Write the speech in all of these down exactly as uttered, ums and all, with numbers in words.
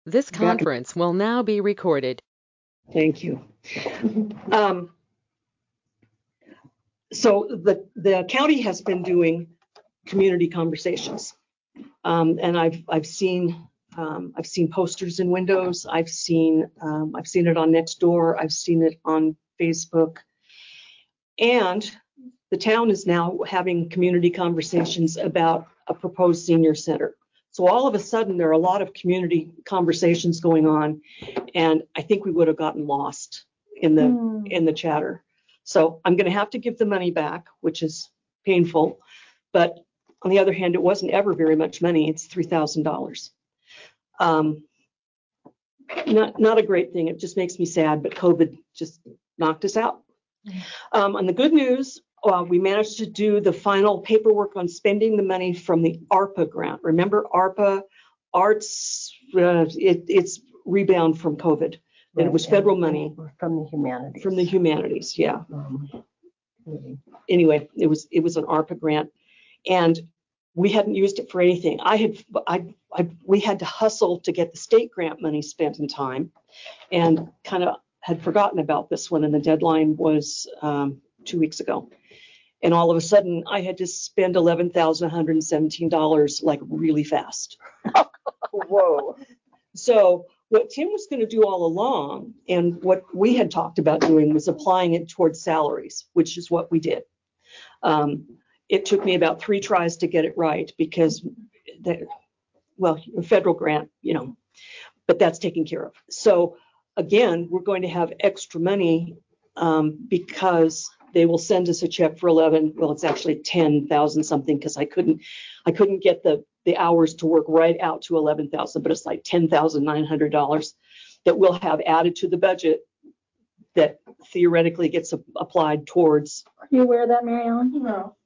This Back- conference will now be recorded. Thank you. Um, so the, the county has been doing community conversations. Um, and I've, I've seen, um, I've seen posters in windows. I've seen, um, I've seen it on Nextdoor. I've seen it on Facebook. And the town is now having community conversations about a proposed senior center. So all of a sudden, there are a lot of community conversations going on, and I think we would have gotten lost in the Mm. in the chatter. So I'm going to have to give the money back, which is painful. But on the other hand, it wasn't ever very much money. It's three thousand dollars. Um, not not a great thing. It just makes me sad. But COVID just knocked us out. Um, and the good news, uh, we managed to do the final paperwork on spending the money from the ARPA grant. Remember ARPA, arts, uh, it, it's rebound from COVID. And it was federal money From the humanities. from the humanities, yeah. Um, maybe. Anyway, it was it was an ARPA grant, and we hadn't used it for anything. I had I, I we had to hustle to get the state grant money spent in time, and kind of had forgotten about this one, and the deadline was um, two weeks ago. And all of a sudden, I had to spend eleven thousand one hundred seventeen dollars like really fast. Whoa. So what Tim was going to do all along, and what we had talked about doing, was applying it towards salaries, which is what we did. Um, it took me about three tries to get it right because, that, well, a federal grant, you know, but that's taken care of. So again, we're going to have extra money um, because they will send us a check for eleven. Well, it's actually ten thousand something because I couldn't, I couldn't get the the hours to work right out to eleven thousand, but it's like ten thousand nine hundred dollars that we'll have added to the budget that theoretically gets a, applied towards. Are you aware of that, Mary Ellen? No.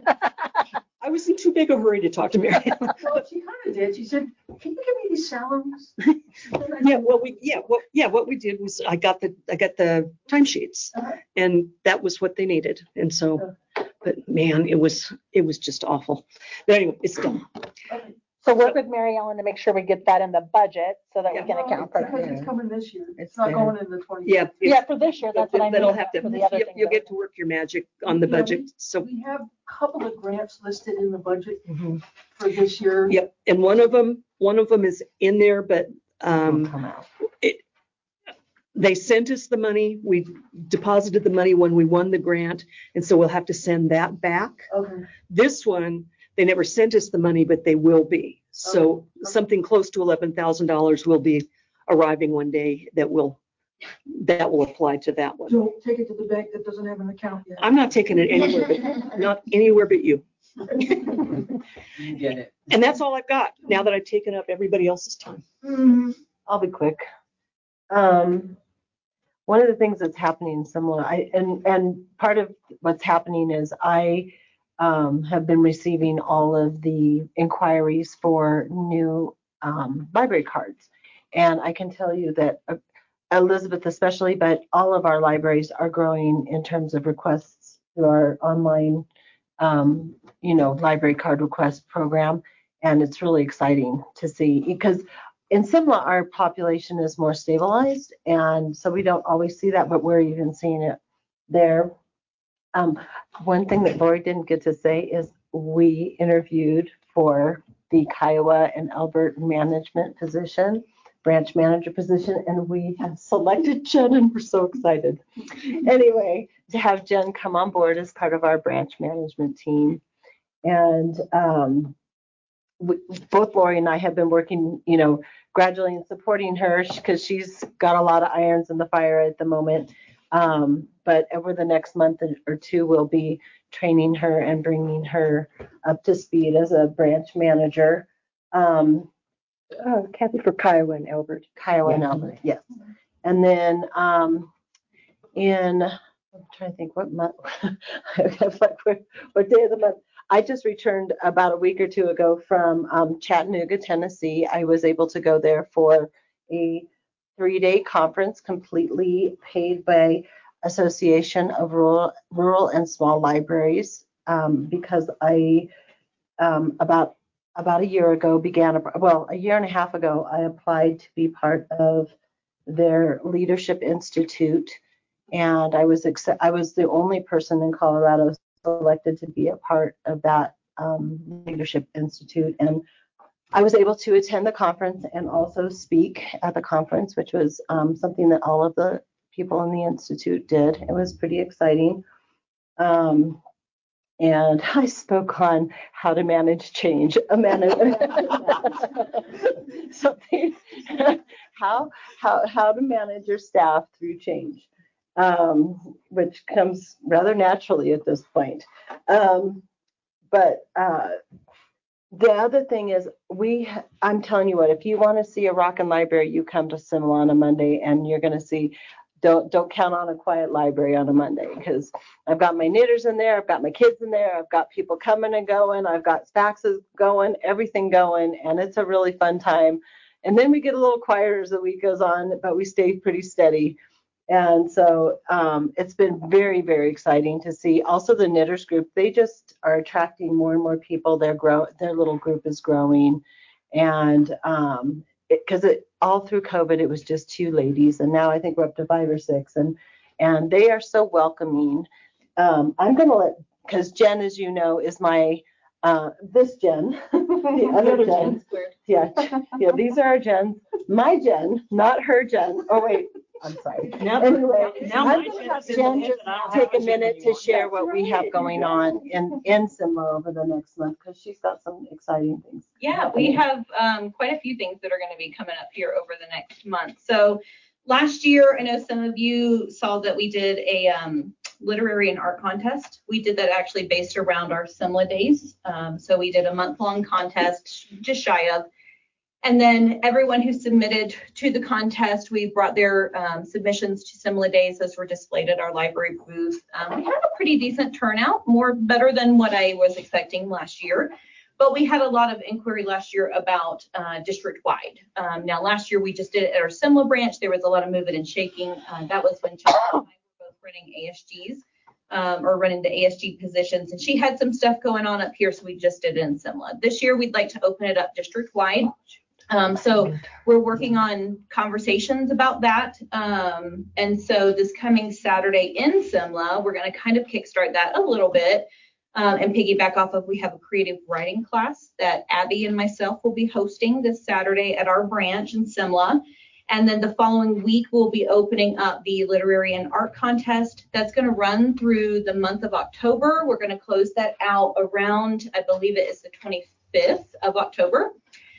I was in too big a hurry to talk to Mary. Well, she kind of did. She said, "Can you give me these salaries?" Yeah, well, we yeah, well, yeah, what we did was I got the I got the timesheets, Uh-huh. and that was what they needed. And so, but man, it was it was just awful. But anyway, it's done. Okay. So work with Mary Ellen to make sure we get that in the budget so that we Yeah. can account for Because it. it's coming this year. It's It's not there. going in the twenty. Yeah, it's- Yeah, for this year, that's what I mean. That'll have to. For the other you- things You'll that- get to work your magic on the Yeah, we- budget. So. We have a couple of grants listed in the budget Mhm. for this year. Yep, and one of them, one of them is in there, but Will um, come out. it, they sent us the money. We deposited the money when we won the grant, and so we'll have to send that back. Okay. This one, they never sent us the money, but they will be. So Okay. something close to eleven thousand dollars will be arriving one day that will that will apply to that one. Don't take it to the bank that doesn't have an account yet. I'm not taking it anywhere, but not anywhere but you. You get it. And that's all I've got now that I've taken up everybody else's time. Mhm. I'll be quick. Um, one of the things that's happening similar, I, and, and part of what's happening is I um, have been receiving all of the inquiries for new um, library cards. And I can tell you that uh, Elizabeth especially, but all of our libraries are growing in terms of requests through our online, um, you know, library card request program. And it's really exciting to see because in Simla, our population is more stabilized, and so we don't always see that, but we're even seeing it there. Um, one thing that Lori didn't get to say is we interviewed for the Kiowa and Albert management position, branch manager position, and we have selected Jen, and we're so excited. Anyway, to have Jen come on board as part of our branch management team. And um, we, both Lori and I have been working, you know, gradually and supporting her because she's got a lot of irons in the fire at the moment. Um, but over the next month or two, we'll be training her and bringing her up to speed as a branch manager. Um, Uh, Kathy for Kiowa and Albert. Kiowa and Albert, yes. And then um, in, I'm trying to think what month, I was like, what, what day of the month? I just returned about a week or two ago from um, Chattanooga, Tennessee. I was able to go there for a three-day conference completely paid by Association of Rural, Rural and Small Libraries um, because I, um, about about a year ago began, a, well, a year and a half ago, I applied to be part of their Leadership Institute, and I was accept, I was the only person in Colorado selected to be a part of that um, Leadership Institute, and I was able to attend the conference and also speak at the conference, which was um, something that all of the people in the Institute did. It was pretty exciting. Um, and I spoke on how to manage change, a manage, something, how, how, how to manage your staff through change, um, which comes rather naturally at this point. Um, but uh, the other thing is, we, I'm telling you what, if you want to see a rockin' library, you come to Simla on a Monday and you're going to see, don't don't count on a quiet library on a Monday, because I've got my knitters in there, I've got my kids in there, I've got people coming and going, I've got faxes going, everything going, and it's a really fun time. And then we get a little quieter as the week goes on, but we stay pretty steady. And so um, it's been very, very exciting to see. Also, the knitters group, they just are attracting more and more people. Their grow, their little group is growing, and um, because it, it all through COVID, it was just two ladies, and now I think we're up to five or six, and and they are so welcoming. Um, I'm gonna let, because Jen, as you know, is my uh, this Jen, the other Jen. Yeah, yeah, these are our Jens. My Jen, not her Jen. Oh wait. I'm sorry. Now, Anyway, now I'm my going to Jen's have in the Jen head just and I'll take have a a Jen minute when to you share want. what we have going on in, in Simla over the next month, because she's got some exciting things. Yeah, we have um, quite a few things that are going to be coming up here over the next month. So last year, I know some of you saw that we did a um, literary and art contest. We did that actually based around our Simla days. Um, so we did a month-long contest, just shy of. And then everyone who submitted to the contest, we brought their um, submissions to Simla Days. Those were displayed at our library booth. Um, we had a pretty decent turnout, more better than what I was expecting last year. But we had a lot of inquiry last year about uh, district-wide. Um, now, last year we just did it at our Simla branch. There was a lot of moving and shaking. Uh, that was when Chelsea and I were both running A S Gs. Um, or running the A S G positions, and she had some stuff going on up here, so we just did it in Simla. This year, we'd like to open it up district-wide. Um, so we're working on conversations about that. Um, and so this coming Saturday in Simla, we're going to kind of kickstart that a little bit um, and piggyback off of, we have a creative writing class that Abby and myself will be hosting this Saturday at our branch in Simla. And then the following week, we'll be opening up the literary and art contest. That's going to run through the month of October. We're going to close that out around, I believe it is the twenty-fifth of October.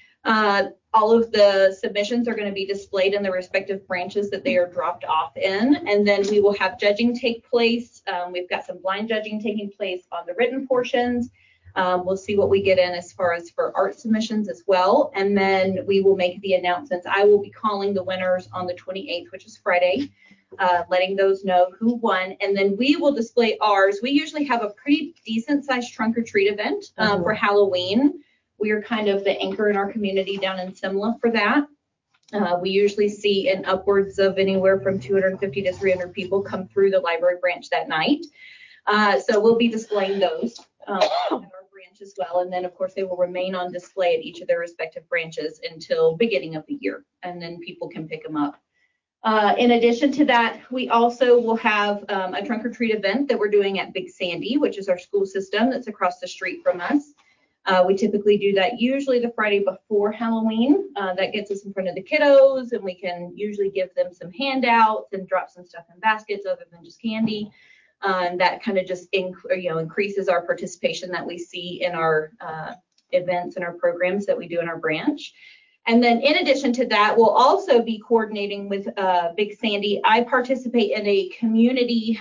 Uh, all of the submissions are going to be displayed in the respective branches that they are dropped off in, and then we will have judging take place. Um, we've got some blind judging taking place on the written portions. Um, we'll see what we get in as far as for art submissions as well, and then we will make the announcements. I will be calling the winners on the twenty-eighth, which is Friday, uh, letting those know who won, and then we will display ours. We usually have a pretty decent sized trunk or treat event um, mm-hmm. for Halloween. We are kind of the anchor in our community down in Simla for that. Uh, we usually see in upwards of anywhere from two hundred fifty to three hundred people come through the library branch that night. Uh, so we'll be displaying those um, at our branch as well. And then, of course, they will remain on display at each of their respective branches until beginning of the year. And then people can pick them up. Uh, in addition to that, we also will have um, a trunk or treat event that we're doing at Big Sandy, which is our school system that's across the street from us. Uh, we typically do that usually the Friday before Halloween. Uh, that gets us in front of the kiddos, and we can usually give them some handouts and drop some stuff in baskets other than just candy. Uh, and that kind of just inc- you know increases our participation that we see in our uh, events and our programs that we do in our branch. And then in addition to that, we'll also be coordinating with uh, Big Sandy. I participate in a community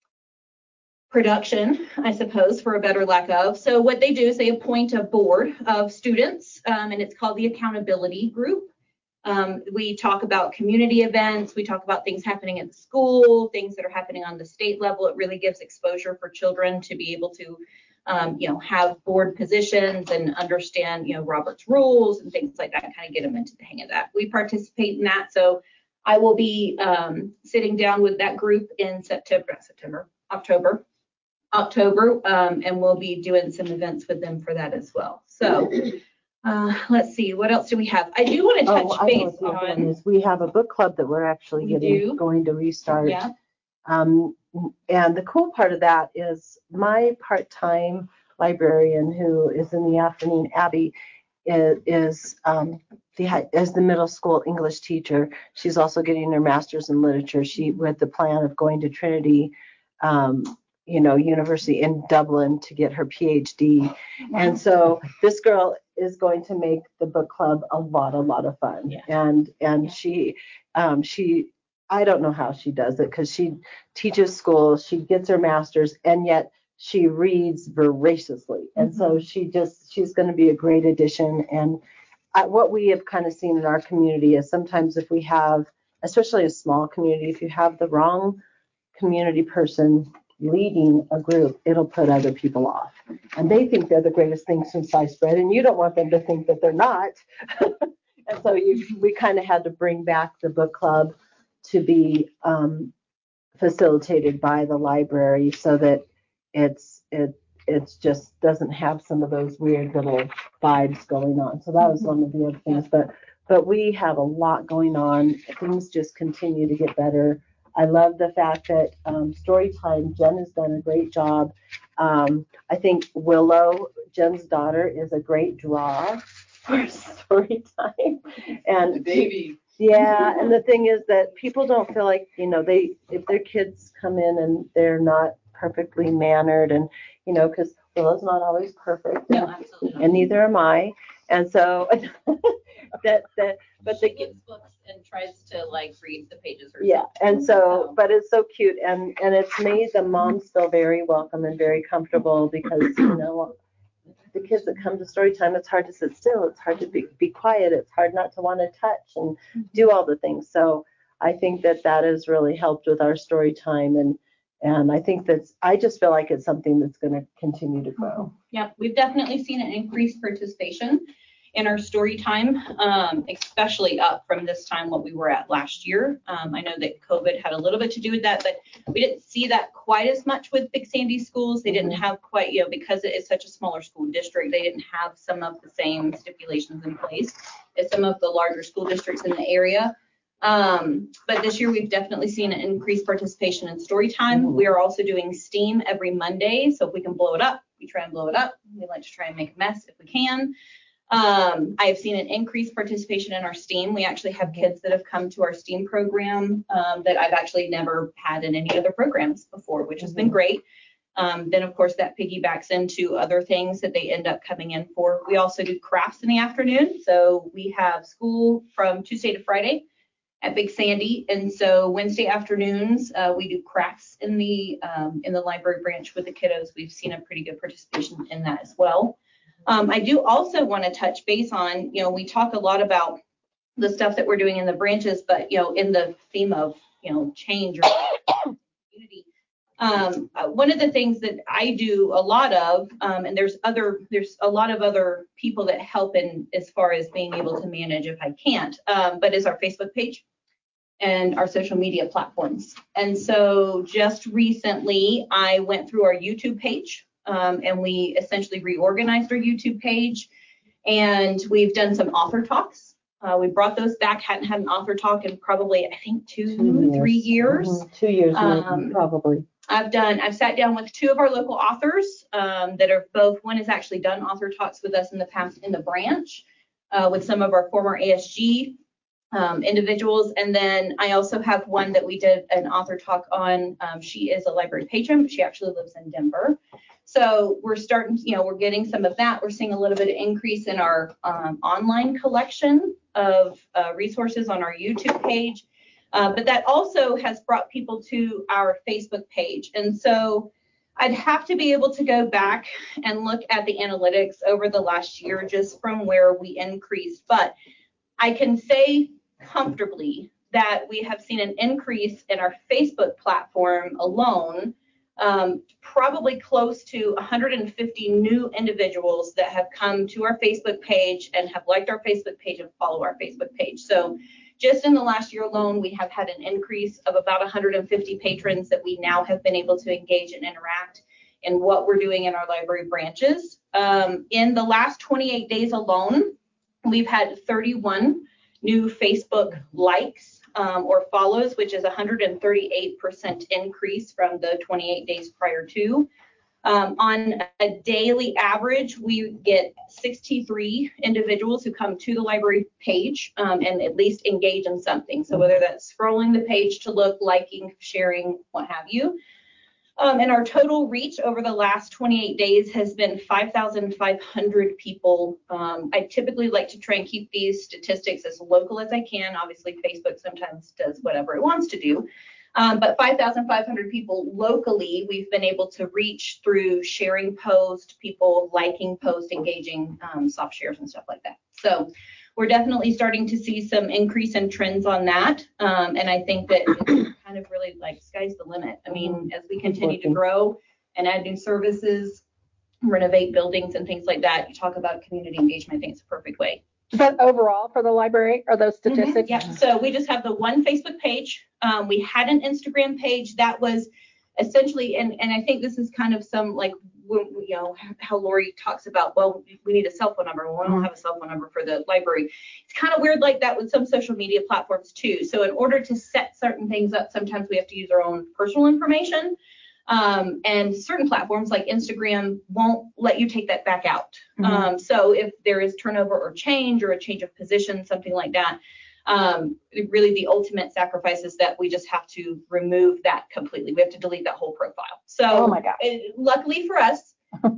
production, I suppose, for a better lack of. So what they do is they appoint a board of students, um, and it's called the Accountability Group. Um, we talk about community events. We talk about things happening at the school, things that are happening on the state level. It really gives exposure for children to be able to, um, you know, have board positions and understand, you know, Robert's rules and things like that, and kind of get them into the hang of that. We participate in that. So I will be um, sitting down with that group in September, September, October. October, um, and we'll be doing some events with them for that as well. So Uh, let's see, what else do we have? I do want to touch Oh, I know base what the other one on. is. We have a book club that we're actually We getting, do? going to restart. Yeah. Um, and the cool part of that is my part-time librarian who is in the afternoon, Abby, is, is um, the hi- is the middle school English teacher. She's also getting her master's in literature. She with the plan of going to Trinity, um, you know, University in Dublin to get her PhD. And so this girl is going to make the book club a lot, a lot of fun. Yeah. And and Yeah. she um, she I don't know how she does it because she teaches school, she gets her master's, and yet she reads voraciously. And so she just, she's going to be a great addition. And I, what we have kind of seen in our community is sometimes if we have, especially a small community, if you have the wrong community person leading a group, it'll put other people off. And they think they're the greatest thing since sliced bread, and you don't want them to think that they're not. And so you, we kind of had to bring back the book club to be um, facilitated by the library so that it's it it's just doesn't have some of those weird little vibes going on. So that was one of the other things. But but we have a lot going on. Things just continue to get better. I love the fact that um, Storytime, Jen has done a great job. Um, I think Willow, Jen's daughter, is a great draw for Storytime. And The baby. yeah, and the thing is that people don't feel like, you know, they, if their kids come in and they're not perfectly mannered and, you know, because Willow's not always perfect. No, and, absolutely not. and neither am I. And so that, that, but She the, gets books and tries to like read the pages herself. yeah, and so, but it's so cute and, and it's made the moms feel very welcome and very comfortable because, you know, the kids that come to Storytime, it's hard to sit still. It's hard to be, be quiet. It's hard not to want to touch and do all the things. So I think that that has really helped with our Storytime. And, and I think that's, I just feel like it's something that's going to continue to grow. Yeah, we've definitely seen an increased participation in our story time, um, especially up from this time what we were at last year. Um, I know that COVID had a little bit to do with that, but we didn't see that quite as much with Big Sandy schools. They didn't have quite, you know, because it is such a smaller school district, they didn't have some of the same stipulations in place as some of the larger school districts in the area. Um, but this year we've definitely seen an increased participation in story time. Mm-hmm. We are also doing STEAM every Monday. So if we can blow it up, we try and blow it up. We like to try and make a mess if we can. Um, I have seen an increased participation in our STEAM. We actually have kids that have come to our STEAM program um, that I've actually never had in any other programs before, which has been great. Um, then, of course, that piggybacks into other things that they end up coming in for. We also do crafts in the afternoon. So we have school from Tuesday to Friday at Big Sandy. And so Wednesday afternoons, uh, we do crafts in the um, in the library branch with the kiddos. We've seen a pretty good participation in that as well. Um, I do also want to touch base on, you know, we talk a lot about the stuff that we're doing in the branches, but, you know, in the theme of, you know, change or community. Um, uh, one of the things that I do a lot of, um, and there's other, there's a lot of other people that help in as far as being able to manage if I can't, um, but is our Facebook page and our social media platforms. And so just recently I went through our YouTube page. Um, and we essentially reorganized our YouTube page, and we've done some author talks. Uh, we brought those back. Hadn't had an author talk in probably, I think, two, two years. three years. Mm-hmm. Two years, um, probably. I've done. I've sat down with two of our local authors um, that are both. One has actually done author talks with us in the past in the branch uh, with some of our former A S G um, individuals, and then I also have one that we did an author talk on. Um, she is a library patron, but she actually lives in Denver. So we're starting, you know, we're getting some of that. We're seeing a little bit of increase in our um, online collection of uh, resources on our YouTube page. Uh, but that also has brought people to our Facebook page. And so I'd have to be able to go back and look at the analytics over the last year just from where we increased. But I can say comfortably that we have seen an increase in our Facebook platform alone. Um, probably close to one hundred fifty new individuals that have come to our Facebook page and have liked our Facebook page and follow our Facebook page. So just in the last year alone, we have had an increase of about one hundred fifty patrons that we now have been able to engage and interact. and what we're doing in our library branches. Um, in the last twenty-eight days alone, we've had thirty-one new Facebook likes um, or follows, which is one hundred thirty-eight percent increase from the twenty-eight days prior to. Um, on a daily average, we get sixty-three individuals who come to the library page um, and at least engage in something. So whether that's scrolling the page to look, liking, sharing, what have you. Um, and our total reach over the last twenty-eight days has been five thousand five hundred people. Um, I typically like to try and keep these statistics as local as I can. Obviously, Facebook sometimes does whatever it wants to do. Um, but five thousand five hundred people locally, we've been able to reach through sharing posts, people liking posts, engaging um, soft shares and stuff like that. So we're definitely starting to see some increase in trends on that. Um, and I think that it's kind of really like sky's the limit. I mean, as we continue to grow and add new services, renovate buildings and things like that, you talk about community engagement, I think it's a perfect way. But overall for the library, are those statistics? Mm-hmm. Yeah, so we just have the one Facebook page. Um, we had an Instagram page that was essentially, and, and I think this is kind of some like, you know, how Lori talks about, well, we need a cell phone number. Well, we don't have a cell phone number for the library. It's kind of weird like that with some social media platforms too. So in order to set certain things up, sometimes we have to use our own personal information. Um, and certain platforms like Instagram won't let you take that back out. Mm-hmm. Um, so if there is turnover or change or a change of position, something like that, um, really the ultimate sacrifice is that we just have to remove that completely. We have to delete that whole profile. So oh my God. It, luckily for us,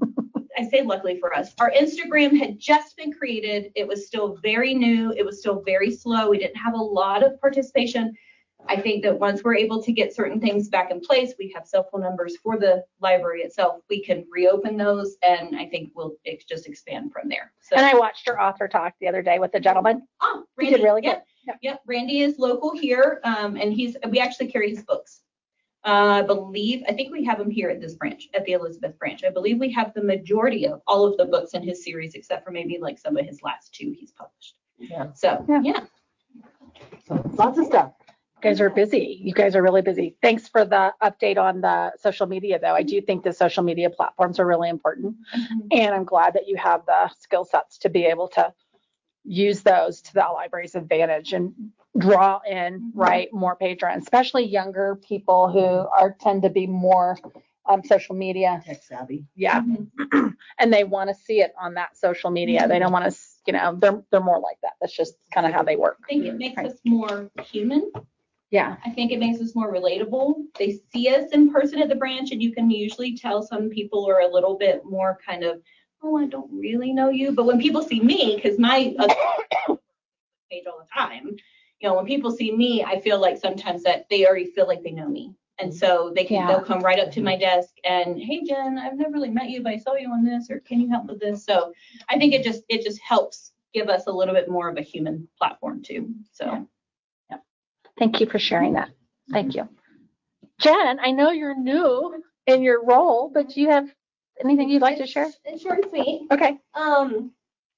I say luckily for us, our Instagram had just been created. It was still very new. It was still very slow. We didn't have a lot of participation. I think that once we're able to get certain things back in place, we have cell phone numbers for the library itself. We can reopen those, and I think we'll ex- just expand from there. So, and I watched your author talk the other day with the gentleman. Oh, Randy, he did really yep, good. Yep. yep. Randy is local here, um, and he's. We actually carry his books. Uh, I believe. I think we have them here at this branch, at the Elizabeth branch. I believe we have the majority of all of the books in his series, except for maybe like some of his last two he's published. Yeah. So yeah. yeah. So lots of stuff. You guys are busy. You guys are really busy. Thanks for the update on the social media, though. I do think the social media platforms are really important. Mm-hmm. And I'm glad that you have the skill sets to be able to use those to the library's advantage and draw in, mm-hmm. right, more patrons, especially younger people who are tend to be more um, social media. Tech savvy. Yeah. Mm-hmm. And they want to see it on that social media. Mm-hmm. They don't want to, you know, they're, they're more like that. That's just kind of how they work. I think it makes right. us more human. Yeah. I think it makes us more relatable. They see us in person at the branch, and you can usually tell some people are a little bit more kind of, oh, I don't really know you. But when people see me, because my uh, page all the time, you know, when people see me, I feel like sometimes that they already feel like they know me. And so they can, yeah. they'll come right up to my desk and, hey, Jen, I've never really met you, but I saw you on this, or can you help with this? So I think it just, it just helps give us a little bit more of a human platform too. So. Yeah. Thank you for sharing that. Thank you. Jen, I know you're new in your role, but do you have anything you'd like to share? It's short and sweet. Okay. Um,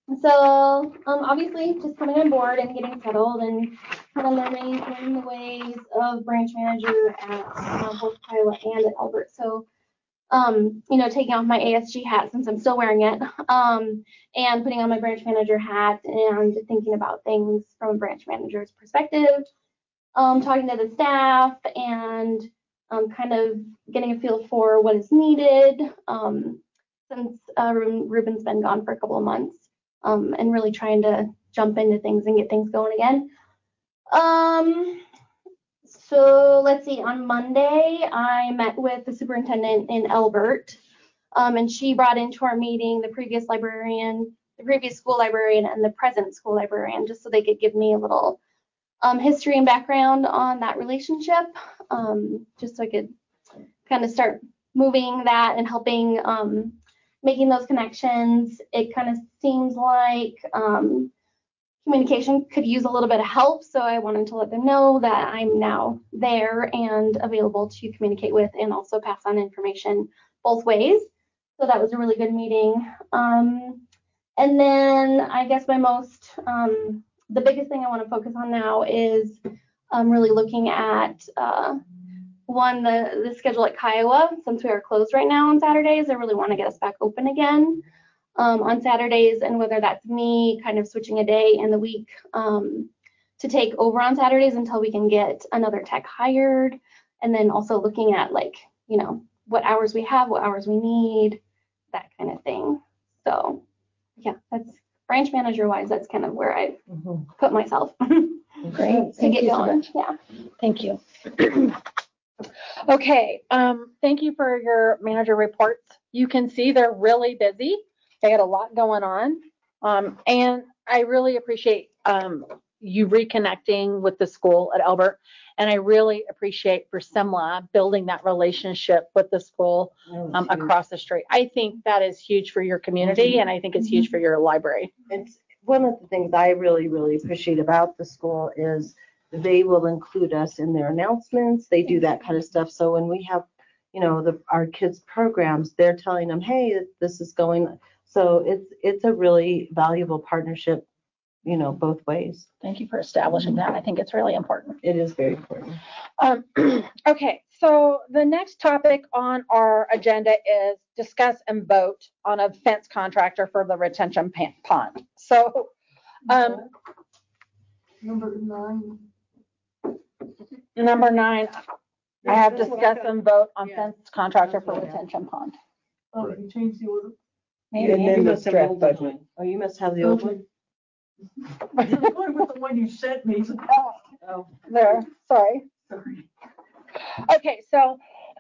so um, obviously just coming on board and getting settled and kind of learning, learning the ways of branch manager at uh, both Kiowa and at Elbert. So, um, you know, taking off my A S G hat since I'm still wearing it, um, and putting on my branch manager hat and thinking about things from a branch manager's perspective. Um, talking to the staff and um, kind of getting a feel for what is needed um, since uh, Ruben's been gone for a couple of months, um, and really trying to jump into things and get things going again. Um, so let's see, on Monday, I met with the superintendent in Elbert, um, and she brought into our meeting the previous librarian, the previous school librarian, and the present school librarian, just so they could give me a little Um, history and background on that relationship, um, just so I could kind of start moving that and helping um, making those connections. It kind of seems like um, communication could use a little bit of help, so I wanted to let them know that I'm now there and available to communicate with and also pass on information both ways. So that was a really good meeting. Um, and then I guess my most um, the biggest thing I want to focus on now is um, really looking at uh, one, the, the schedule at Kiowa, since we are closed right now on Saturdays, I really want to get us back open again um, on Saturdays, and whether that's me kind of switching a day in the week um, to take over on Saturdays until we can get another tech hired, and then also looking at like, you know, what hours we have, what hours we need, that kind of thing. So yeah, that's branch manager wise, that's kind of where I Mhm. put myself Great. to Thank get you so going. much. Yeah. Thank you. Okay, um, thank you for your manager reports. You can see they're really busy. They had a lot going on. Um, and I really appreciate um, you reconnecting with the school at Elbert. And I really appreciate for Semla building that relationship with the school um, across the street. I think that is huge for your community, and I think it's huge for your library. It's one of the things I really, really appreciate about the school is they will include us in their announcements. They do that kind of stuff. So when we have, you know, the our kids' programs, they're telling them, hey, this is going. So it's it's a really valuable partnership, you know, both ways. Thank you for establishing that. I think it's really important. It is very important. Um, okay, so the next topic on our agenda is discuss and vote on a fence contractor for the retention pan- pond. So, um, Number nine. number nine, I have That's what discuss got- and vote on yeah. fence contractor for That's what I got. retention pond. Oh, you changed the order. Maybe. And then You the must have the draft old budget. one. Oh, you must have the old one. I'm going with the one you sent me. Oh, There, sorry. Sorry. Okay, so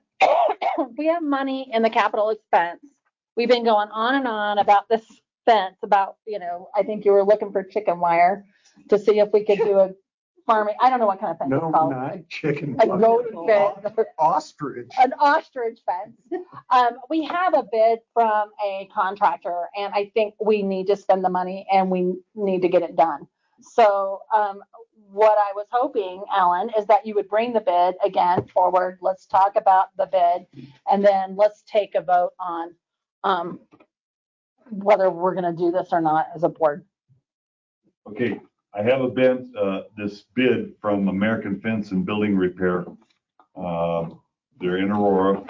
we have money in the capital expense. We've been going on and on about this fence, about, you know, I think you were looking for chicken wire to see if we could do a farming, I don't know what kind of fence No, it's called. not chicken. A rodent fence, Ostrich. an ostrich fence. Um, we have a bid from a contractor, and I think we need to spend the money and we need to get it done. So, um, what I was hoping, Alan, is that you would bring the bid again forward. Let's talk about the bid, and then let's take a vote on um, whether we're going to do this or not as a board. Okay, I have a bid, uh, this bid from American Fence and Building Repair. Uh, they're in Aurora.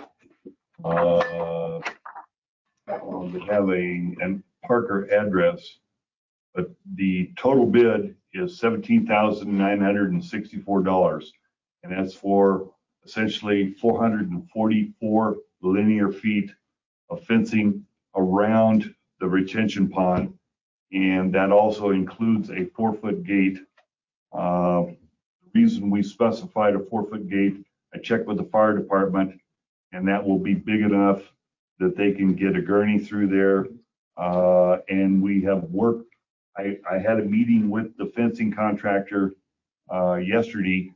Uh, they have a, an Parker address, but the total bid is seventeen thousand nine hundred sixty-four dollars. And that's for essentially four hundred forty-four linear feet of fencing around the retention pond. And that also includes a four-foot gate. Uh, the reason we specified a four-foot gate, I checked with the fire department, and that will be big enough that they can get a gurney through there. Uh, and we have worked, I, I had a meeting with the fencing contractor uh, yesterday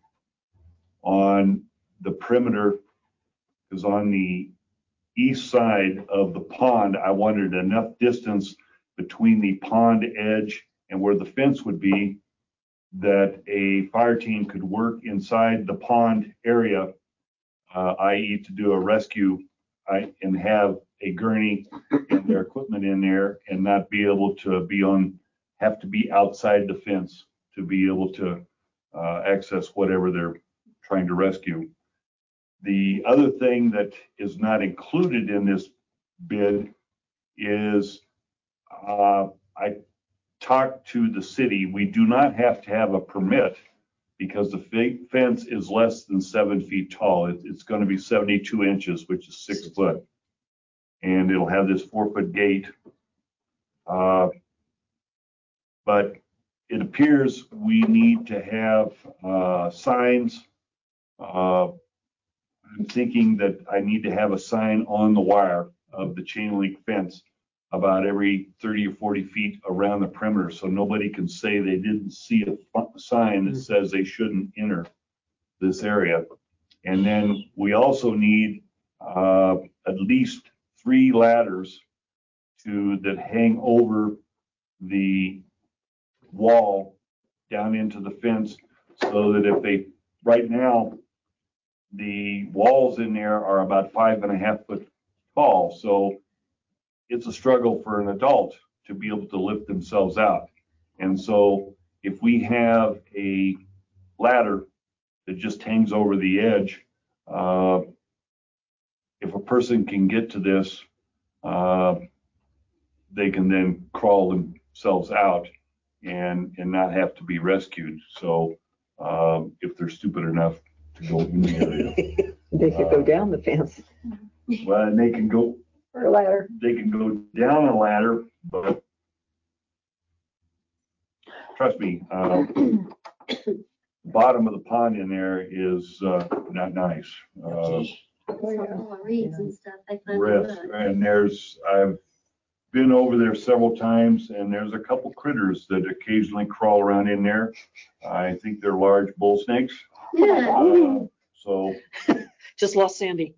on the perimeter, because on the east side of the pond, I wanted enough distance between the pond edge and where the fence would be that a fire team could work inside the pond area, uh, that is to do a rescue I, and have a gurney and their equipment in there and not be able to be on, have to be outside the fence to be able to uh, access whatever they're trying to rescue. The other thing that is not included in this bid is uh, I talked to the city. We do not have to have a permit because the fence is less than seven feet tall. It, it's going to be seventy-two inches, which is six foot. And it'll have this four foot gate. Uh, but it appears we need to have uh, signs. Uh, I'm thinking that I need to have a sign on the wire of the chain link fence about every thirty or forty feet around the perimeter, so nobody can say they didn't see a sign that says they shouldn't enter this area. And then we also need uh, at least three ladders to that hang over the wall down into the fence, so that if they, right now, the walls in there are about five and a half foot tall. So it's a struggle for an adult to be able to lift themselves out. And so if we have a ladder that just hangs over the edge uh, if a person can get to this, uh, they can then crawl themselves out and, and not have to be rescued. So um, if they're stupid enough to go in the area. They could go Uh, down the fence. Well, and they can go, Or ladder. they can go down a ladder, but trust me, uh, bottom of the pond in there is uh, not nice. Uh, Full of reeds and stuff. I find Riff, them and there's, I've been over there several times, and there's a couple critters that occasionally crawl around in there. I think they're large bull snakes. Yeah. Uh, So, Just lost Sandy.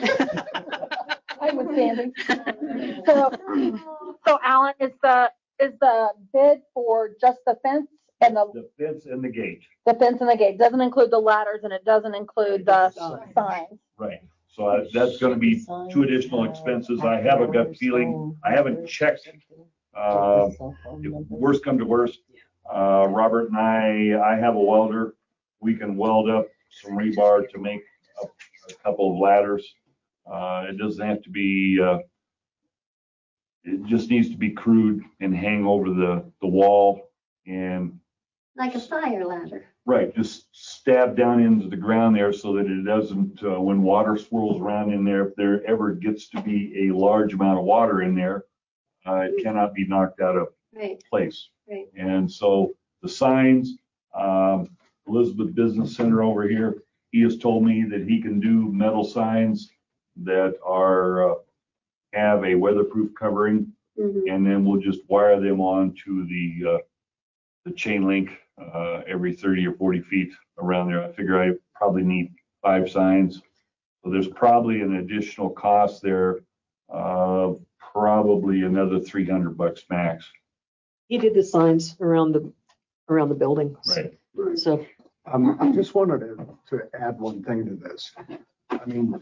I was standing. So, so Alan, is the, is the bid for just the fence and the, the fence and the gate, the fence and the gate? Doesn't include the ladders and it doesn't include the signs. right. So I- that's gonna be two additional expenses. I have a gut feeling, I haven't checked. Uh, if worst come to worst, uh, Robert and I, I have a welder. We can weld up some rebar to make a, a couple of ladders. Uh, it doesn't have to be, uh, it just needs to be crude and hang over the, the wall and, Like a fire ladder. right, just stab down into the ground there so that it doesn't, uh, when water swirls around in there, if there ever gets to be a large amount of water in there, uh, it cannot be knocked out of Right, place. right. And so the signs, um, Elizabeth Business Center over here, he has told me that he can do metal signs that are, uh, have a weatherproof covering, Mhm. and then we'll just wire them on to the, uh, the chain link, uh, every thirty or forty feet around there. I figure I probably need five signs. So there's probably an additional cost there, uh, probably another three hundred bucks max. He did the signs around the, around the building. Right. So, Um, I just wanted to, to add one thing to this. I mean,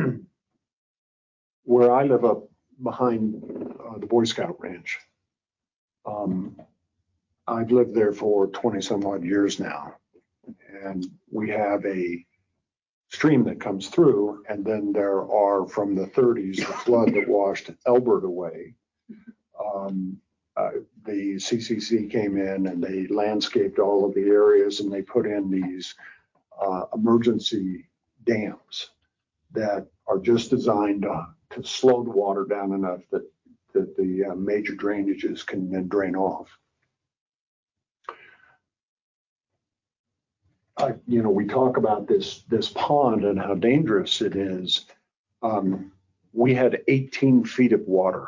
where I live up behind uh, the Boy Scout Ranch, um, I've lived there for twenty some odd years now. And we have a stream that comes through, and then there are from the thirties, the flood that washed Elbert away. Um, uh, the C C C came in and they landscaped all of the areas, and they put in these uh, emergency dams that are just designed to, to slow the water down enough that, that the uh, major drainages can then drain off. I, you know, we talk about this, this pond and how dangerous it is. Um, we had eighteen feet of water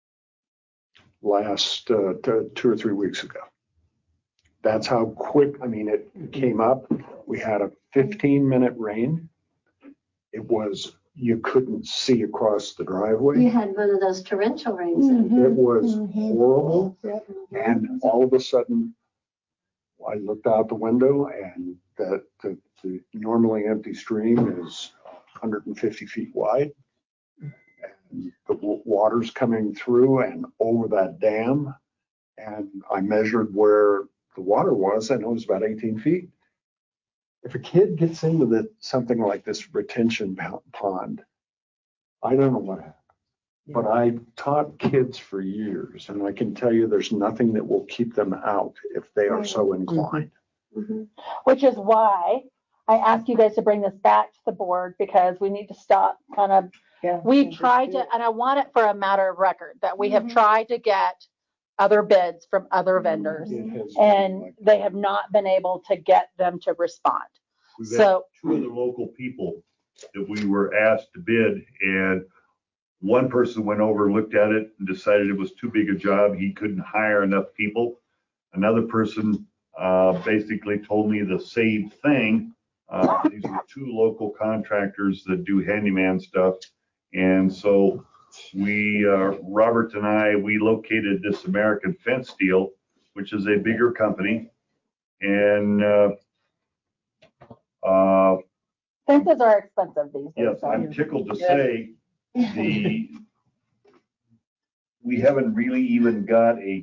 last uh, t- two or three weeks ago. That's how quick, I mean, it came up. We had a fifteen minute rain. It was, you couldn't see across the driveway. You had one of those torrential rains. then. It was horrible. And all of a sudden, I looked out the window, and the, the, the normally empty stream is one hundred fifty feet wide. And the w- water's coming through and over that dam. And I measured where the water was, and it was about eighteen feet. If a kid gets into the, something like this retention po- pond, I don't know what happened. But I taught kids for years, and I can tell you there's nothing that will keep them out if they are so inclined. Mhm. Which is why I asked you guys to bring this back to the board, because we need to stop kind of, Yeah. we tried to, and I want it for a matter of record, that we have Mhm. tried to get other bids from other vendors, It has been and like- they have not been able to get them to respond. We've had So, two other local people that we were asked to bid, and one person went over and looked at it and decided it was too big a job. He couldn't hire enough people. Another person uh, basically told me the same thing. Uh, These are two local contractors that do handyman stuff. And so we, uh, Robert and I, we located this American Fence deal, which is a bigger company. And uh, uh, fences are expensive these days. yes, I'm tickled to say the, we haven't really even got a,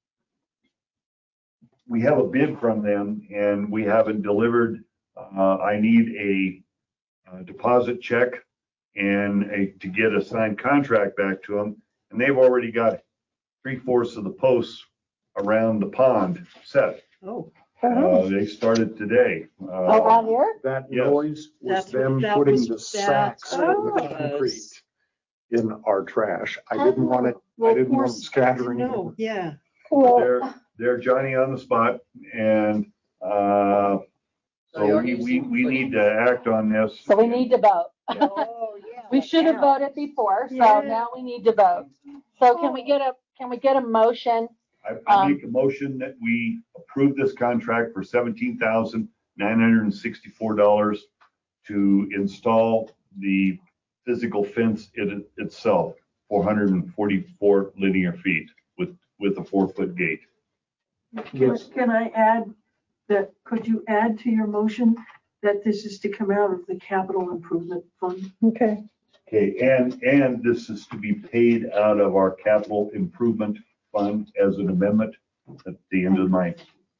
we have a bid from them and we haven't delivered. Uh, I need a uh, deposit check and a, to get a signed contract back to them. And they've already got three fourths of the posts around the pond set. Oh. Uh, they started today. Oh, Uh, out here? That Yes. noise was That's what them that putting was- the that's sacks what of the it concrete was. in our trash. I didn't want it, I Well, of didn't want them course, scattering. No, yeah. Cool. they're, they're Johnny on the spot and, uh, so we, we, we need to act on this. So we need to vote. Oh, yeah. We should have voted before, so Yeah. now we need to vote. So can we get a, can we get a motion? I, I Um, make a motion that we approve this contract for seventeen thousand nine hundred and sixty-four dollars to install the physical fence it, itself, four hundred and forty-four linear feet with, with a four foot gate. Yes. Can I add that, could you add to your motion that this is to come out of the capital improvement fund? Okay. Okay, and, and this is to be paid out of our capital improvement fund as an amendment at the end of my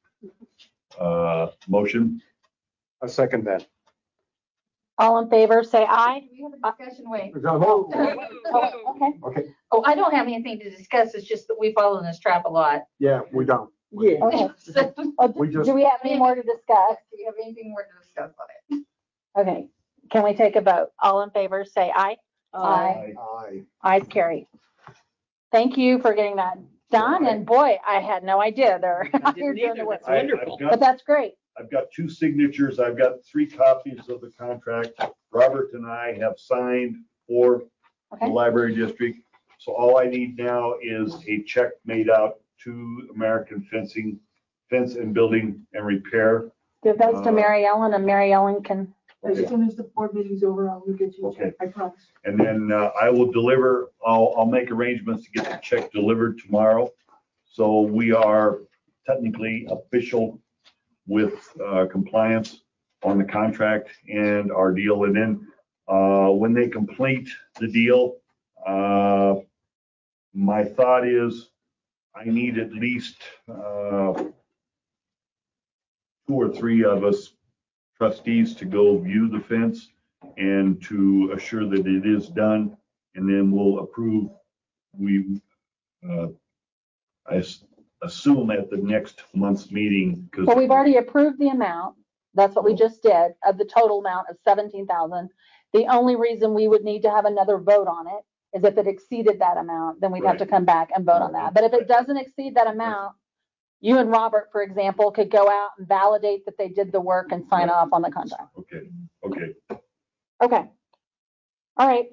uh, motion. I second that. All in favor, say aye. We have a discussion, wait. Oh, okay. Okay, Oh, I don't have anything to discuss. It's just that we fall in this trap a lot. yeah, we don't. Yeah. Okay. So, Oh, We just- do we have any more to discuss? do you have anything more to discuss on it? Okay. Can we take a vote? All in favor, say aye. Aye. Aye. Ayes carry. Thank you for getting that done. And boy, I had no idea they're I out here didn't doing either. the work. That's I- I've wonderful. got- But that's great. I've got two signatures. I've got three copies of the contract. Robert and I have signed for the Okay. library district. So all I need now is a check made out to American Fencing, Fence and Building and Repair. Give those to Uh, Mary Ellen and Mary Ellen can, As soon as the board meeting's over, I'll get you a check, I promise. And then uh, I will deliver, I'll, I'll make arrangements to get the check delivered tomorrow. So we are technically official with uh, compliance on the contract and our deal. And then uh, when they complete the deal, uh, my thought is I need at least uh, two or three of us trustees to go view the fence and to assure that it is done. And then we'll approve, we, uh, I s- assume at the next month's meeting, because. well, we've already approved the amount. That's what we just did of the total amount of seventeen thousand. The only reason we would need to have another vote on it is if it exceeded that amount, then we'd have to come back and vote on that. But if it doesn't exceed that amount, you and Robert, for example, could go out and validate that they did the work and sign off on the contract. Okay, okay, Okay. All right.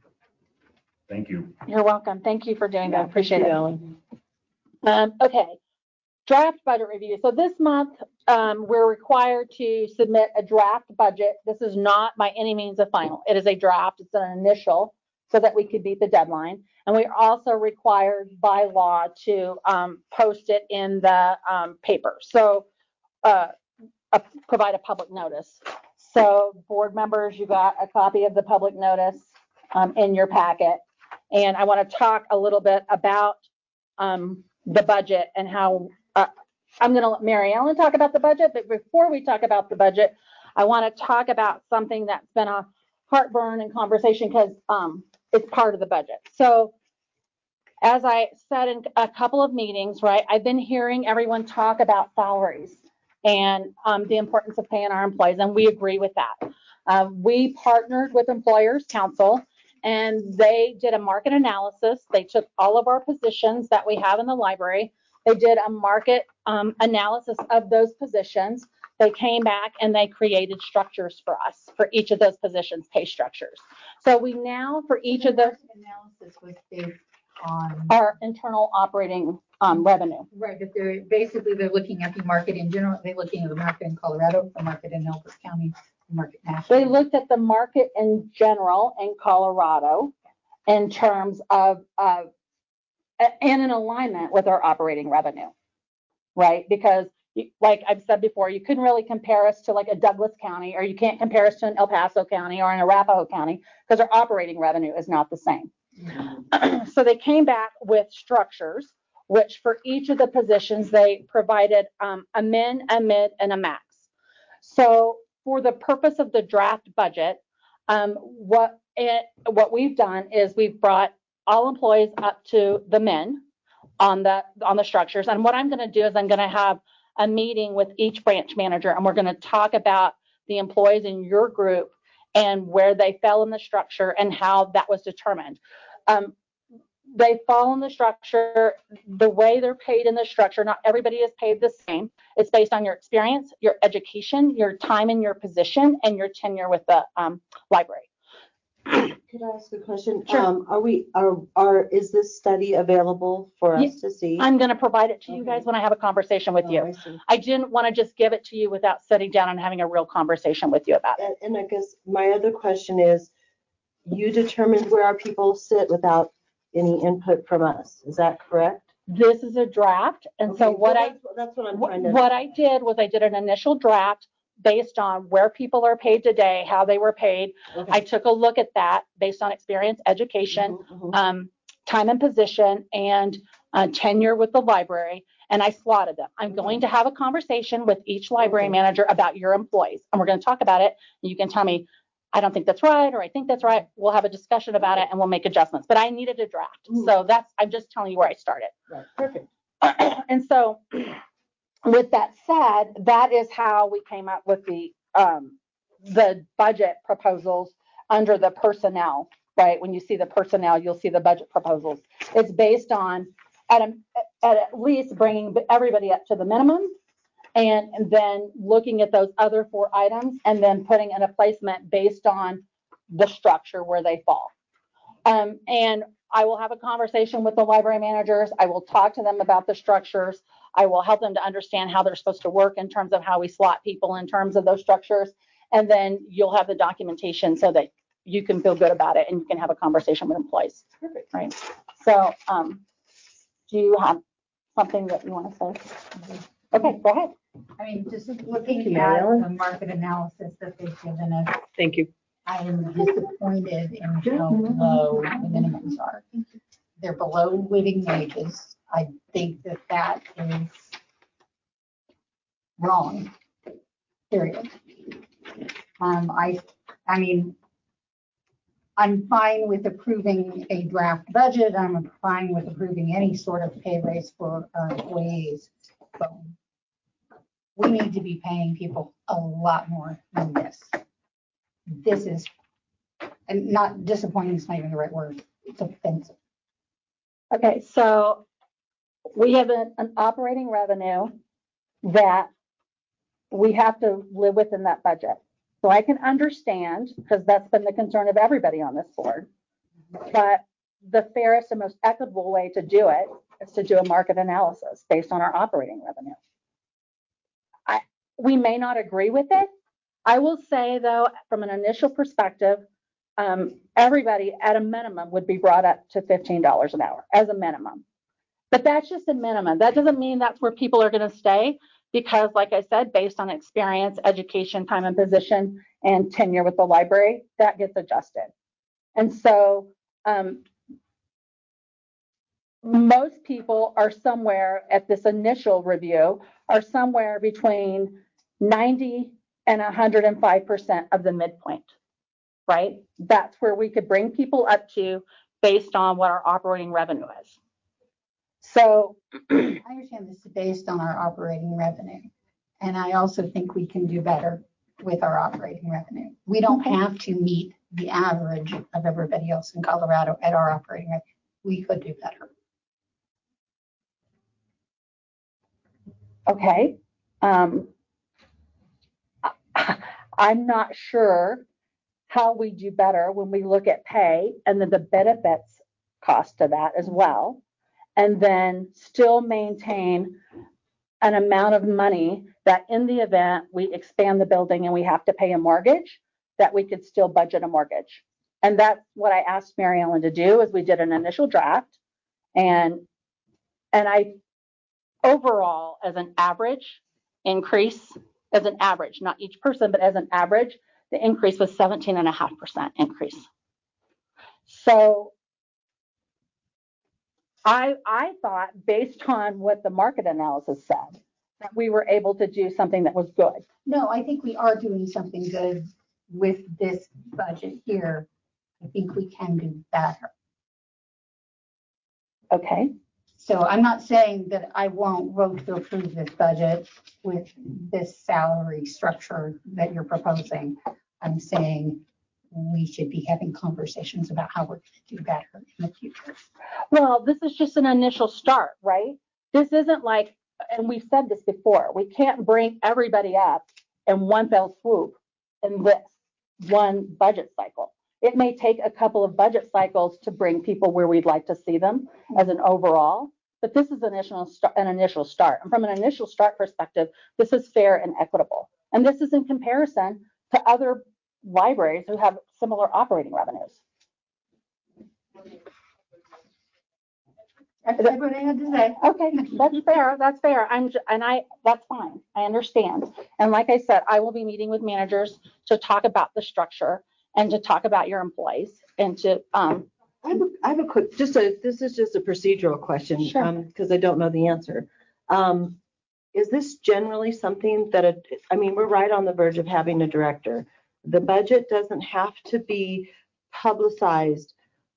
thank you. You're welcome. Thank you for doing that. Appreciate Thank it. you, Ellen. Um, okay. Draft budget review. So this month, um, we're required to submit a draft budget. This is not by any means a final. It is a draft. It's an initial so that we could beat the deadline. And we're also required by law to, um, post it in the, um, paper. So, uh, uh, provide a public notice. So board members, you got a copy of the public notice, um, in your packet. And I want to talk a little bit about, um, the budget and how, uh, I'm going to let Mary Ellen talk about the budget, but before we talk about the budget, I want to talk about something that's been a heartburn and conversation because, um, it's part of the budget. So as I said in a couple of meetings, right, I've been hearing everyone talk about salaries and, um, the importance of paying our employees, and we agree with that. Uh, we partnered with Employers Council and they did a market analysis. They took all of our positions that we have in the library. They did a market um, analysis of those positions. They came back and they created structures for us for each of those positions, pay structures. So we now, for each of those, Analysis was based on. our internal operating um, revenue. Right, but they're, basically, they're looking at the market in general. They're looking at the market in Colorado, the market in Elbert County, the market nationally. They looked at the market in general in Colorado in terms of, of and in alignment with our operating revenue, right? Because you- like I've said before, you couldn't really compare us to like a Douglas County, or you can't compare us to an El Paso County or an Arapahoe County because our operating revenue is not the same. So they came back with structures, which for each of the positions, they provided um, a min, a mid, and a max. So for the purpose of the draft budget, Um, what it, what we've done is we've brought all employees up to the min on the on the structures. And what I'm going to do is I'm going to have a meeting with each branch manager, and we're going to talk about the employees in your group and where they fell in the structure and how that was determined. Um, they fall in the structure the way they're paid in the structure. Not everybody is paid the same. It's based on your experience, your education, your time in your position, and your tenure with the um, library. Could I ask a question? Sure. Um, are we, are, are, is this study available for us Yeah, to see? I'm going to provide it to you Okay. guys when I have a conversation with Oh, you. I see. I didn't want to just give it to you without sitting down and having a real conversation with you about it. And, and I guess my other question is, you determined where our people sit without any input from us. Is that correct? This is a draft, and Okay, so what I that's, that's what I'm Wh- trying to. What I did was I did an initial draft based on where people are paid today, how they were paid. Okay. I took a look at that based on experience, education, Mhm, mhm. um, time and position, and uh, tenure with the library, and I slotted them. I'm Okay. going to have a conversation with each library Okay. manager about your employees, and we're going to talk about it. And you can tell me, I don't think that's right, or I think that's right. We'll have a discussion about it, and we'll make adjustments. But I needed a draft, Mhm. so that's I'm just telling you where I started. Right. Perfect. And so with that said, that is how we came up with the um, the budget proposals under the personnel, right? When you see the personnel, you'll see the budget proposals. It's based on at, a, at at least bringing everybody up to the minimum, and, and then looking at those other four items and then putting in a placement based on the structure where they fall. Um, and I will have a conversation with the library managers. I will talk to them about the structures. I will help them to understand how they're supposed to work in terms of how we slot people in terms of those structures. And then you'll have the documentation so that you can feel good about it and you can have a conversation with employees. Perfect. Right. So, um, do you have something that you want to say? Okay, go ahead. I mean, just Thank looking you, at Mary Ellen. the market analysis that they've given us, Thank you. I am disappointed in how low the minimums are. They're below living wages. I think that that is wrong, period. Um, I, I mean, I'm fine with approving a draft budget. I'm fine with approving any sort of pay raise for our employees. But we need to be paying people a lot more than this. This is, and not disappointing is not even the right word. It's offensive. Okay, so we have an, an operating revenue that we have to live within that budget. So I can understand, because that's been the concern of everybody on this board, but the fairest and most equitable way to do it is to do a market analysis based on our operating revenue. I, we may not agree with it. I will say though, from an initial perspective, um, everybody at a minimum would be brought up to fifteen dollars an hour as a minimum. But that's just a minimum. That doesn't mean that's where people are going to stay because, like I said, based on experience, education, time and position, and tenure with the library, that gets adjusted. And so um, most people are somewhere at this initial review are somewhere between ninety and one hundred five percent of the midpoint, right? That's where we could bring people up to based on what our operating revenue is. So I understand this is based on our operating revenue. And I also think we can do better with our operating revenue. We don't Okay. have to meet the average of everybody else in Colorado at our operating revenue. We could do better. Okay. Um, I'm not sure how we do better when we look at pay and then the benefits cost of that as well, and then still maintain an amount of money that in the event we expand the building and we have to pay a mortgage, that we could still budget a mortgage. And that's what I asked Mary Ellen to do is we did an initial draft and and I overall as an average increase, as an average, not each person, but as an average, the increase was seventeen and a half percent increase. So I, I thought based on what the market analysis said, that we were able to do something that was good. No, I think we are doing something good with this budget here, I think we can do better. Okay. So I'm not saying that I won't vote to approve this budget with this salary structure that you're proposing. I'm saying we should be having conversations about how we're going to do better in the future. Well, this is just an initial start, right? This isn't like, and we've said this before, we can't bring everybody up in one fell swoop in this one budget cycle. It may take a couple of budget cycles to bring people where we'd like to see them as an overall, but this is an initial, st- an initial start. And from an initial start perspective, this is fair and equitable. And this is in comparison to other libraries who have similar operating revenues. That's what I had to say. Okay, that's fair, that's fair. I'm, j- and I, that's fine, I understand. And like I said, I will be meeting with managers to talk about the structure and to talk about your employees and to, um, I have a, I have a quick, just a, this is just a procedural question. Sure. Um, because I don't know the answer. Um, is this generally something that, a, I mean, we're right on the verge of having a director. The budget doesn't have to be publicized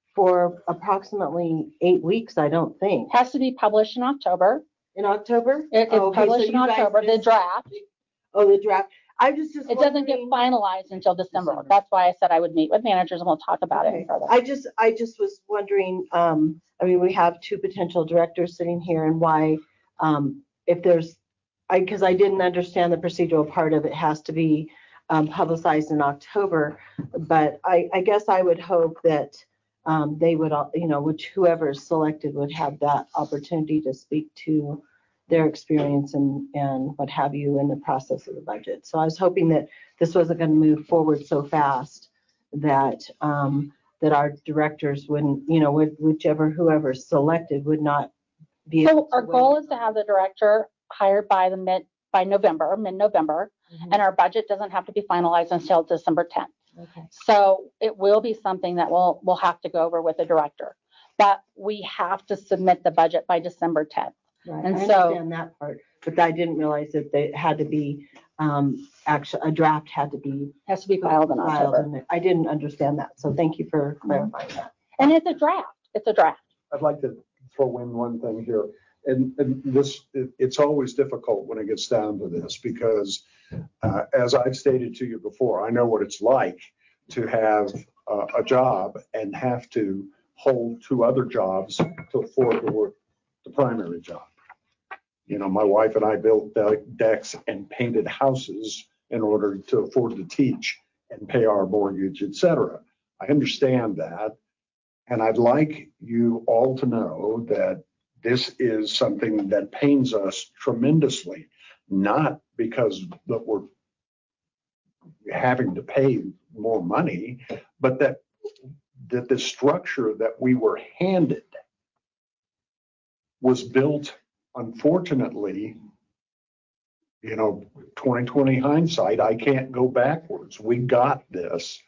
for approximately eight weeks, I don't think. has to be published in October. In October? It- It's Oh, okay, so published in you guys October, the just- draft. Oh, the draft. I just, just It doesn't get wondering- finalized until December. December. That's why I said I would meet with managers and we'll talk about Okay. it further. I just, I just was wondering, um, I mean, we have two potential directors sitting here and why, um, if there's, I, because I didn't understand the procedural part of it has to be um, publicized in October, but I, I guess I would hope that um, they would, all you know, which whoever is selected would have that opportunity to speak to their experience and, and what have you in the process of the budget. So I was hoping that this wasn't going to move forward so fast that um, that our directors wouldn't, you know, would, whichever whoever's selected would not be. able So to our wait. goal is to have the director hired by the mid, by November, mid-November, Mhm. and our budget doesn't have to be finalized until December tenth. Okay. So it will be something that we'll, we'll have to go over with the director. But we have to submit the budget by December tenth. Right. And I so- understand that part, but I didn't realize that they had to be, um, actually, a draft had to be Has to be filed in filed. October. And I didn't understand that. So thank you for clarifying that. And it's a draft. It's a draft. I'd like to throw in one thing here. And, and this, it, it's always difficult when it gets down to this because, uh, as I've stated to you before, I know what it's like to have uh, a job and have to hold two other jobs to afford to work the primary job. You know, my wife and I built de- decks and painted houses in order to afford to teach and pay our mortgage, et cetera. I understand that. And I'd like you all to know that this is something that pains us tremendously, not because that we're having to pay more money, but that, that the structure that we were handed was built, unfortunately, you know, twenty twenty hindsight, I can't go backwards. We got this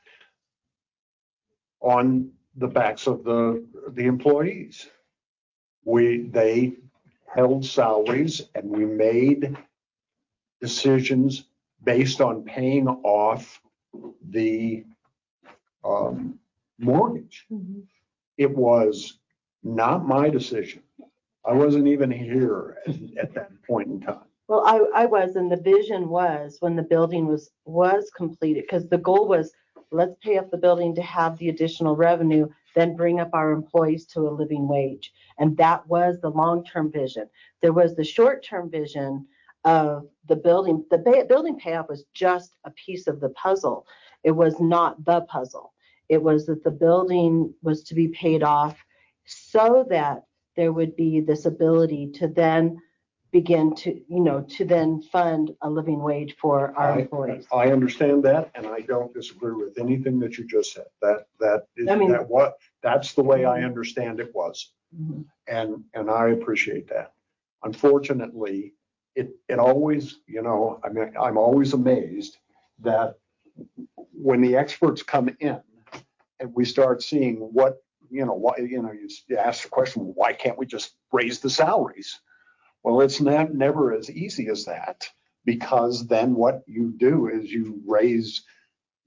on the backs of the, the employees. We, they held salaries and we made decisions based on paying off the um, mortgage. Mm-hmm. It was not my decision. I wasn't even here at, at that point in time. Well, I, I was, and the vision was when the building was, was completed, because the goal was, let's pay off the building to have the additional revenue, then bring up our employees to a living wage. And that was the long-term vision. There was the short-term vision of the building. The ba- building payoff was just a piece of the puzzle. It was not the puzzle. It was that the building was to be paid off so that there would be this ability to then begin to, you know, to then fund a living wage for our I- employees. I understand that, and I don't disagree with anything that you just said. That, that is, I mean- that what, that's the way I understand it was. Mhm. And, and I appreciate that. Unfortunately, it, it always, you know, I mean, I'm always amazed that when the experts come in and we start seeing what, you know, why, you know, you you ask the question, why can't we just raise the salaries? Well, it's not, never as easy as that, because then what you do is you raise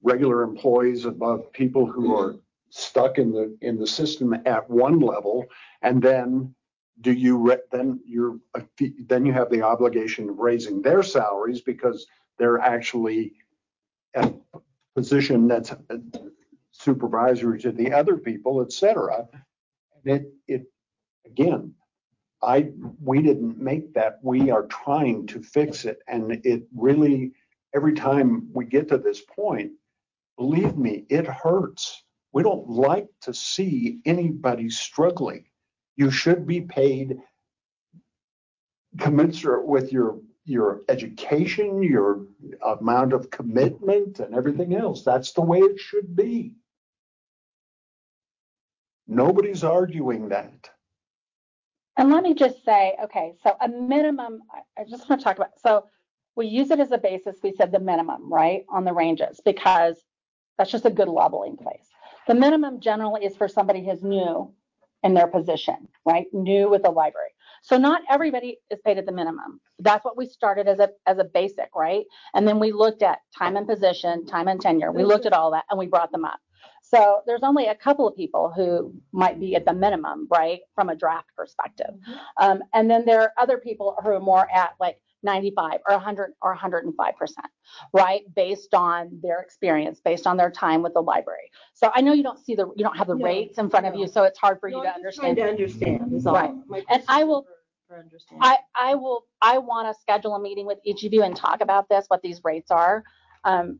regular employees, above people who are stuck in the, in the system at one level. And then do you, re- then you're, then you have the obligation of raising their salaries because they're actually at a position that's supervisory to the other people, et cetera. And it, it, again, I, we didn't make that. We are trying to fix it. And it really, every time we get to this point, believe me, it hurts. We don't like to see anybody struggling. You should be paid commensurate with your, your education, your amount of commitment and everything else. That's the way it should be. Nobody's arguing that. And let me just say, okay, so a minimum, I, I just want to talk about, so we use it as a basis. We said the minimum, right, on the ranges, because that's just a good leveling place. The minimum generally is for somebody who's new in their position, right, new with the library. So not everybody is paid at the minimum. That's what we started as a, as a basic, right? And then we looked at time and position, time and tenure. We looked at all that and we brought them up. So there's only a couple of people who might be at the minimum, right, from a draft perspective. Mm-hmm. Um, and then there are other people who are more at like ninety-five or one hundred or one hundred five percent, right, based on their experience, based on their time with the library. So I know you don't see the, you don't have the no, rates in front no. of you, so it's hard for no, you to understand. To understand is all. Right. And I will, for, for I, I will, I want to schedule a meeting with each of you and talk about this, what these rates are. Um,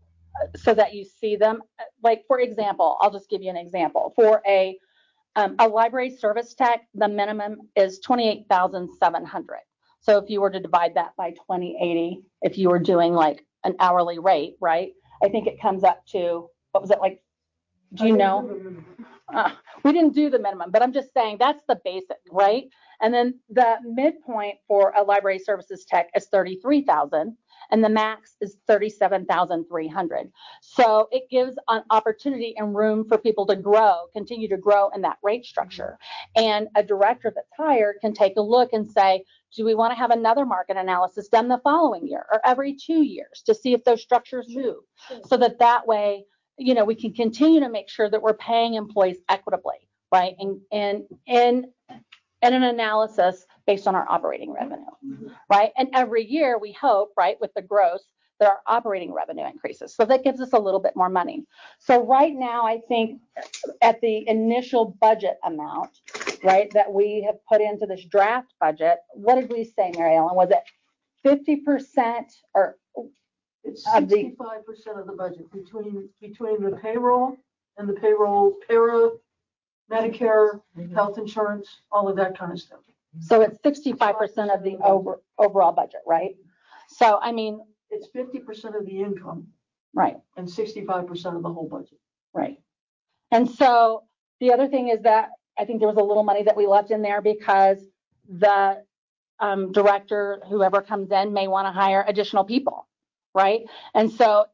so that you see them. Like, for example, I'll just give you an example. For a um, a library service tech, the minimum is twenty-eight thousand seven hundred. So if you were to divide that by twenty eighty, if you were doing like an hourly rate, right, I think it comes up to, what was it, like, do you know? Uh, we didn't do the minimum, but I'm just saying that's the basic, right? And then the midpoint for a library services tech is thirty-three thousand. And the max is thirty-seven thousand three hundred. So it gives an opportunity and room for people to grow, continue to grow in that rate structure. And a director that's hired can take a look and say, do we want to have another market analysis done the following year or every two years to see if those structures move? So that that way, you know, we can continue to make sure that we're paying employees equitably, right? And, and, and, and an analysis based on our operating revenue, right? And every year we hope, right, with the gross, that our operating revenue increases. So that gives us a little bit more money. So right now, I think at the initial budget amount, right, that we have put into this draft budget, what did we say, Mary Ellen? Was it fifty percent or? It's sixty-five percent of the budget between, between the payroll and the payroll, para, Medicare, mm-hmm. health insurance, all of that kind of stuff. So it's sixty-five percent of the over, overall budget, right? So, I mean, it's fifty percent of the income. Right. And sixty-five percent of the whole budget. Right. And so the other thing is that I think there was a little money that we left in there because the um, director, whoever comes in, may want to hire additional people, right? And so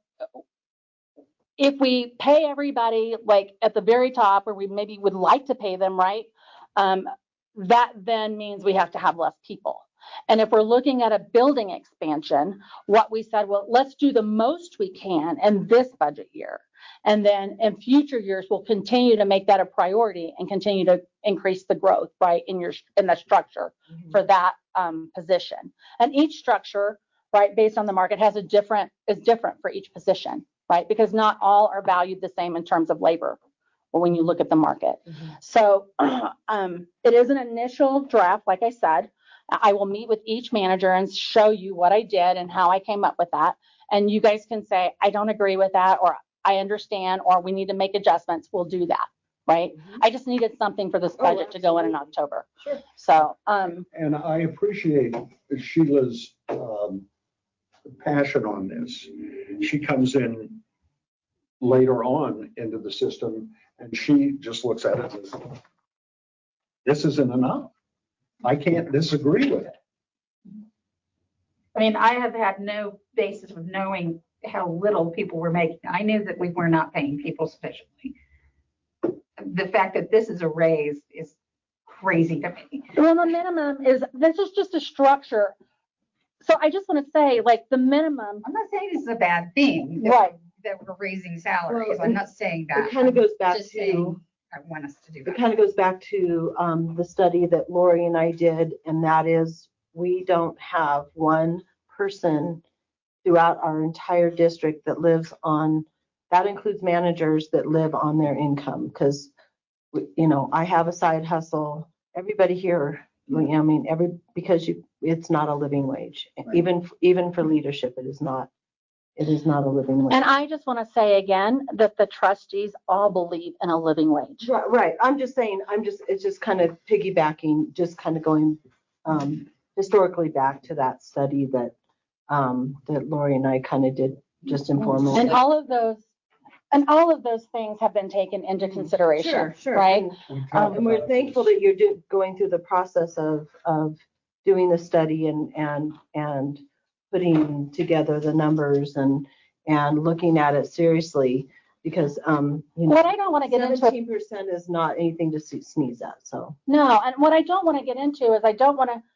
if we pay everybody like at the very top, or we maybe would like to pay them, right, um, that then means we have to have less people. And if we're looking at a building expansion, what we said, well, let's do the most we can in this budget year. And then in future years, we'll continue to make that a priority and continue to increase the growth, right, in your in the structure mm-hmm. for that um, position. And each structure, right, based on the market, has a different is different for each position, right, because not all are valued the same in terms of labor when you look at the market. Mm-hmm. So um, it is an initial draft, like I said. I will meet with each manager and show you what I did and how I came up with that. And you guys can say, I don't agree with that, or I understand, or we need to make adjustments. We'll do that, right? Mm-hmm. I just needed something for this budget oh, to go in in October. Sure. So, um, and I appreciate Sheila's um, passion on this. She comes in later on into the system and she just looks at it and says, this isn't enough. I can't disagree with it. I mean, I have had no basis of knowing how little people were making. I knew that we were not paying people sufficiently. The fact that this is a raise is crazy to me. Well, the minimum is, this is just a structure. So I just want to say, like, the minimum. I'm not saying this is a bad thing. Right. that we're raising salaries. Well, I'm not saying that. It kind of I'm goes back just saying to, I want us to do it that. kind of goes back to um, the study that Lori and I did, and that is we don't have one person throughout our entire district that lives on, that includes managers that live on their income, because, you know, I have a side hustle. Everybody here, I mean, every, because you, it's not a living wage. Right. Even, even for leadership, it is not, it is not a living wage. And I just want to say again that the trustees all believe in a living wage. Right, right. I'm just saying, I'm just, it's just kind of piggybacking, just kind of going um, historically back to that study that um, that Lori and I kind of did just informally. And all of those, and all of those things have been taken into consideration. Sure, sure. Right? And, um, and we're thankful that you're do, going through the process of of doing the study and and and putting together the numbers and and looking at it seriously, because um, you know, what I don't want to get into, seventeen percent is not anything to sneeze at. So no, and what I don't want to get into is I don't want to.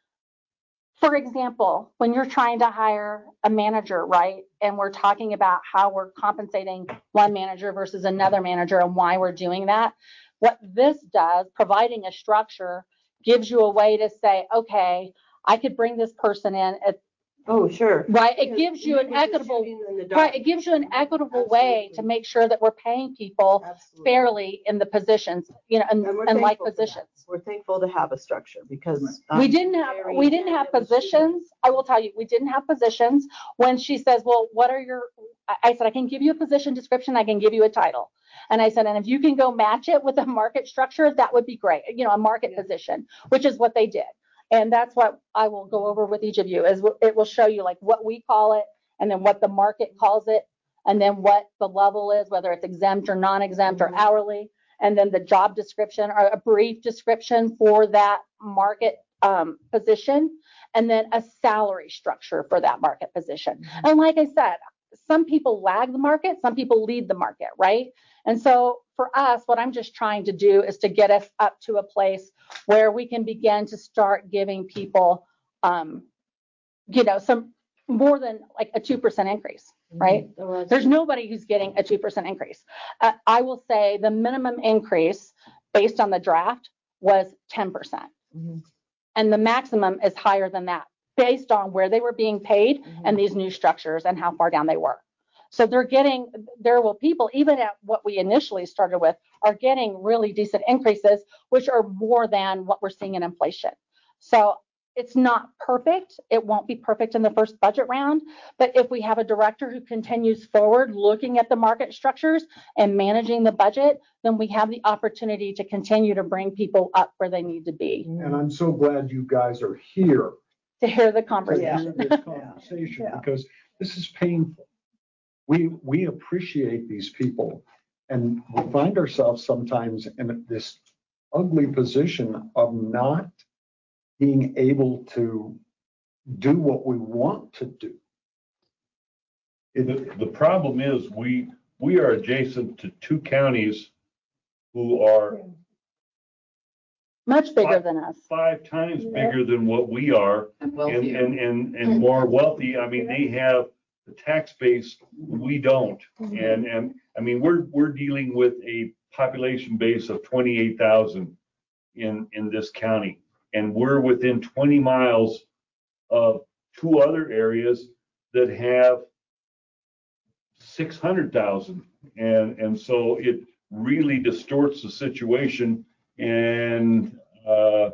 For example, when you're trying to hire a manager, right, and we're talking about how we're compensating one manager versus another manager and why we're doing that, what this does, providing a structure, gives you a way to say, okay, I could bring this person in at, oh, sure. right, it Because gives you an we're just equitable, shooting in the dark. right, it gives you an equitable way to Absolutely. make sure that we're paying people Absolutely. fairly in the positions, you know, and, And we're and like thankful for that. positions. We're thankful to have a structure because um, We didn't have, very we didn't have positions. I will tell you, we didn't have positions. When she says, well, what are your, I- I said, I can give you a position description. I can give you a title. And I said, and if you can go match it with a market structure, that would be great. You know, a market Yeah. position, which is what they did. And that's what I will go over with each of you is it will show you like what we call it and then what the market calls it. And then what the level is, whether it's exempt or non-exempt or hourly. And then the job description or a brief description for that market um, position, and then a salary structure for that market position. Mm-hmm. And like I said, some people lag the market, some people lead the market, right? And so for us, what I'm just trying to do is to get us up to a place where we can begin to start giving people, um, you know, some more than like a two percent increase. Right? Mm-hmm. There's nobody who's getting a two percent increase. Uh, I will say the minimum increase based on the draft was ten percent. Mm-hmm. And the maximum is higher than that based on where they were being paid mm-hmm. and these new structures and how far down they were. So they're getting, there will people, even at what we initially started with, are getting really decent increases, which are more than what we're seeing in inflation. So it's not perfect. It won't be perfect in the first budget round, but if we have a director who continues forward looking at the market structures and managing the budget, then we have the opportunity to continue to bring people up where they need to be. And I'm so glad you guys are here to hear the to conversation. hear this conversation Yeah. because this is painful. We we appreciate these people, and we find ourselves sometimes in this ugly position of not being able to do what we want to do. The, the problem is we, we are adjacent to two counties who are much bigger five, than us. Five times bigger than what we are And and, wealthier. and, and, and more wealthy. I mean, they have the tax base, we don't. And, and I mean, we're, we're dealing with a population base of twenty-eight thousand in, in this county. And we're within twenty miles of two other areas that have six hundred thousand. And, and so it really distorts the situation. And, uh,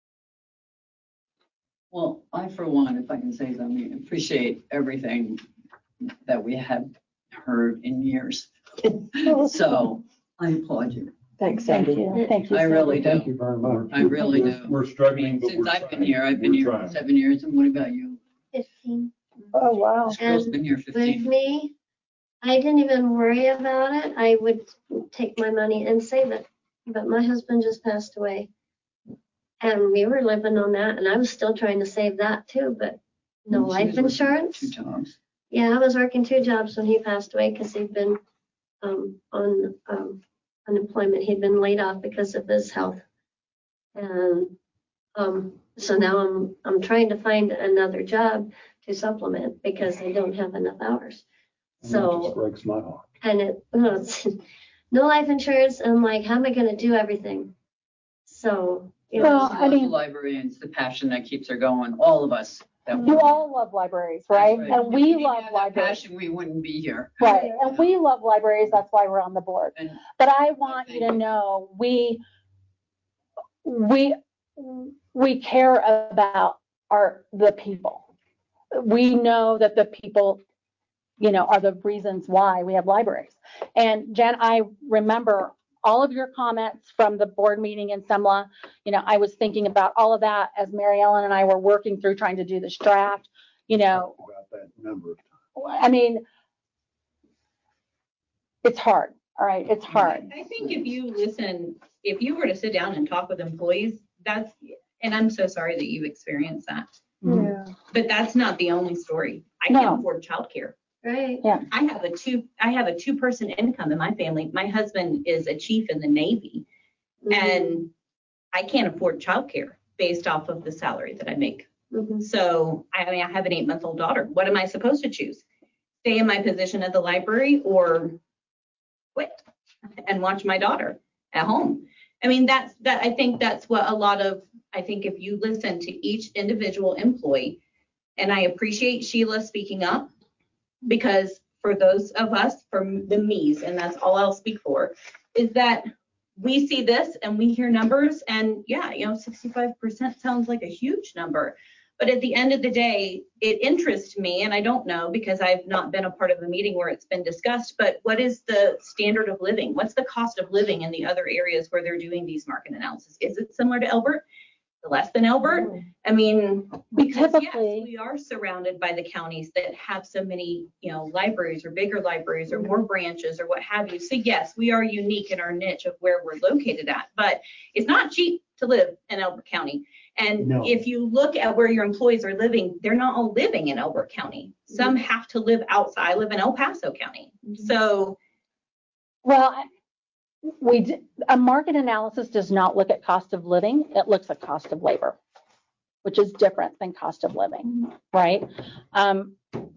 Well, I, for one, if I can say something, appreciate everything that we have heard in years. So I applaud you. Thanks, Thank Sandy. you. Thank you. I really Thank do. you very much. I really we're, do. we're struggling, but Since we're I've been trying. here, I've been We're here trying. for seven years. And what about you? fifteen. Oh, wow. This girl's And been here With fifteen. me, I didn't even worry about it. I would take my money and save it. But my husband just passed away. And we were living on that, and I was still trying to save that too, but no And she life was working insurance. Two jobs. Yeah, I was working two jobs when he passed away because he'd been um, on um, unemployment. He'd been laid off because of his health. And um, so now I'm I'm trying to find another job to supplement because I don't have enough hours. Just So, breaks my heart. and it, no life insurance, and I'm like, how am I gonna do everything? So, you know, Well, She I loves the mean, librarians, the passion that keeps her going, all of us. that you work. all love libraries, right? That's right. And If we didn't love have that libraries. Passion, we wouldn't be here. Right, and we love libraries, that's why we're on the board. And But I want you to know, we, we, we care about our, the people. We know that the people, you know, are the reasons why we have libraries. And Jen, I remember all of your comments from the board meeting in Semla. You know, I was thinking about all of that as Mary Ellen and I were working through trying to do this draft, you know. About that number of I mean, it's hard, all right, it's hard. I think if you listen, if you were to sit down and talk with employees, that's, and I'm so sorry that you've experienced that, Yeah. but that's not the only story. I No. can't afford childcare. right? I have a two, I have a two-person income in my family. My husband is a chief in the Navy, and I can't afford childcare based off of the salary that I make. Mhm. So, I mean, I have an eight-month-old daughter. What am I supposed to choose? Stay in my position at the library or quit and watch my daughter at home? I mean, that's, that, I think that's what a lot of, I think if you listen to each individual employee, and I appreciate Sheila speaking up, because for those of us, for the me's, and that's all I'll speak for, is that we see this and we hear numbers, and yeah, you know, sixty-five percent sounds like a huge number. But at the end of the day, it interests me, and I don't know because I've not been a part of a meeting where it's been discussed, but what is the standard of living? What's the cost of living in the other areas where they're doing these market analysis? Is it similar to Elbert? Less than Elbert? I mean, because yes, Typically- we are surrounded by the counties that have so many, you know, libraries or bigger libraries or more branches or what have you. So yes, we are unique in our niche of where we're located at, but it's not cheap to live in Elbert County. And No. if you look at where your employees are living, they're not all living in Elbert County. Some have to live outside. I live in El Paso County. So Well, we, d- a market analysis does not look at cost of living, it looks at cost of labor, which is different than cost of living, right? Um,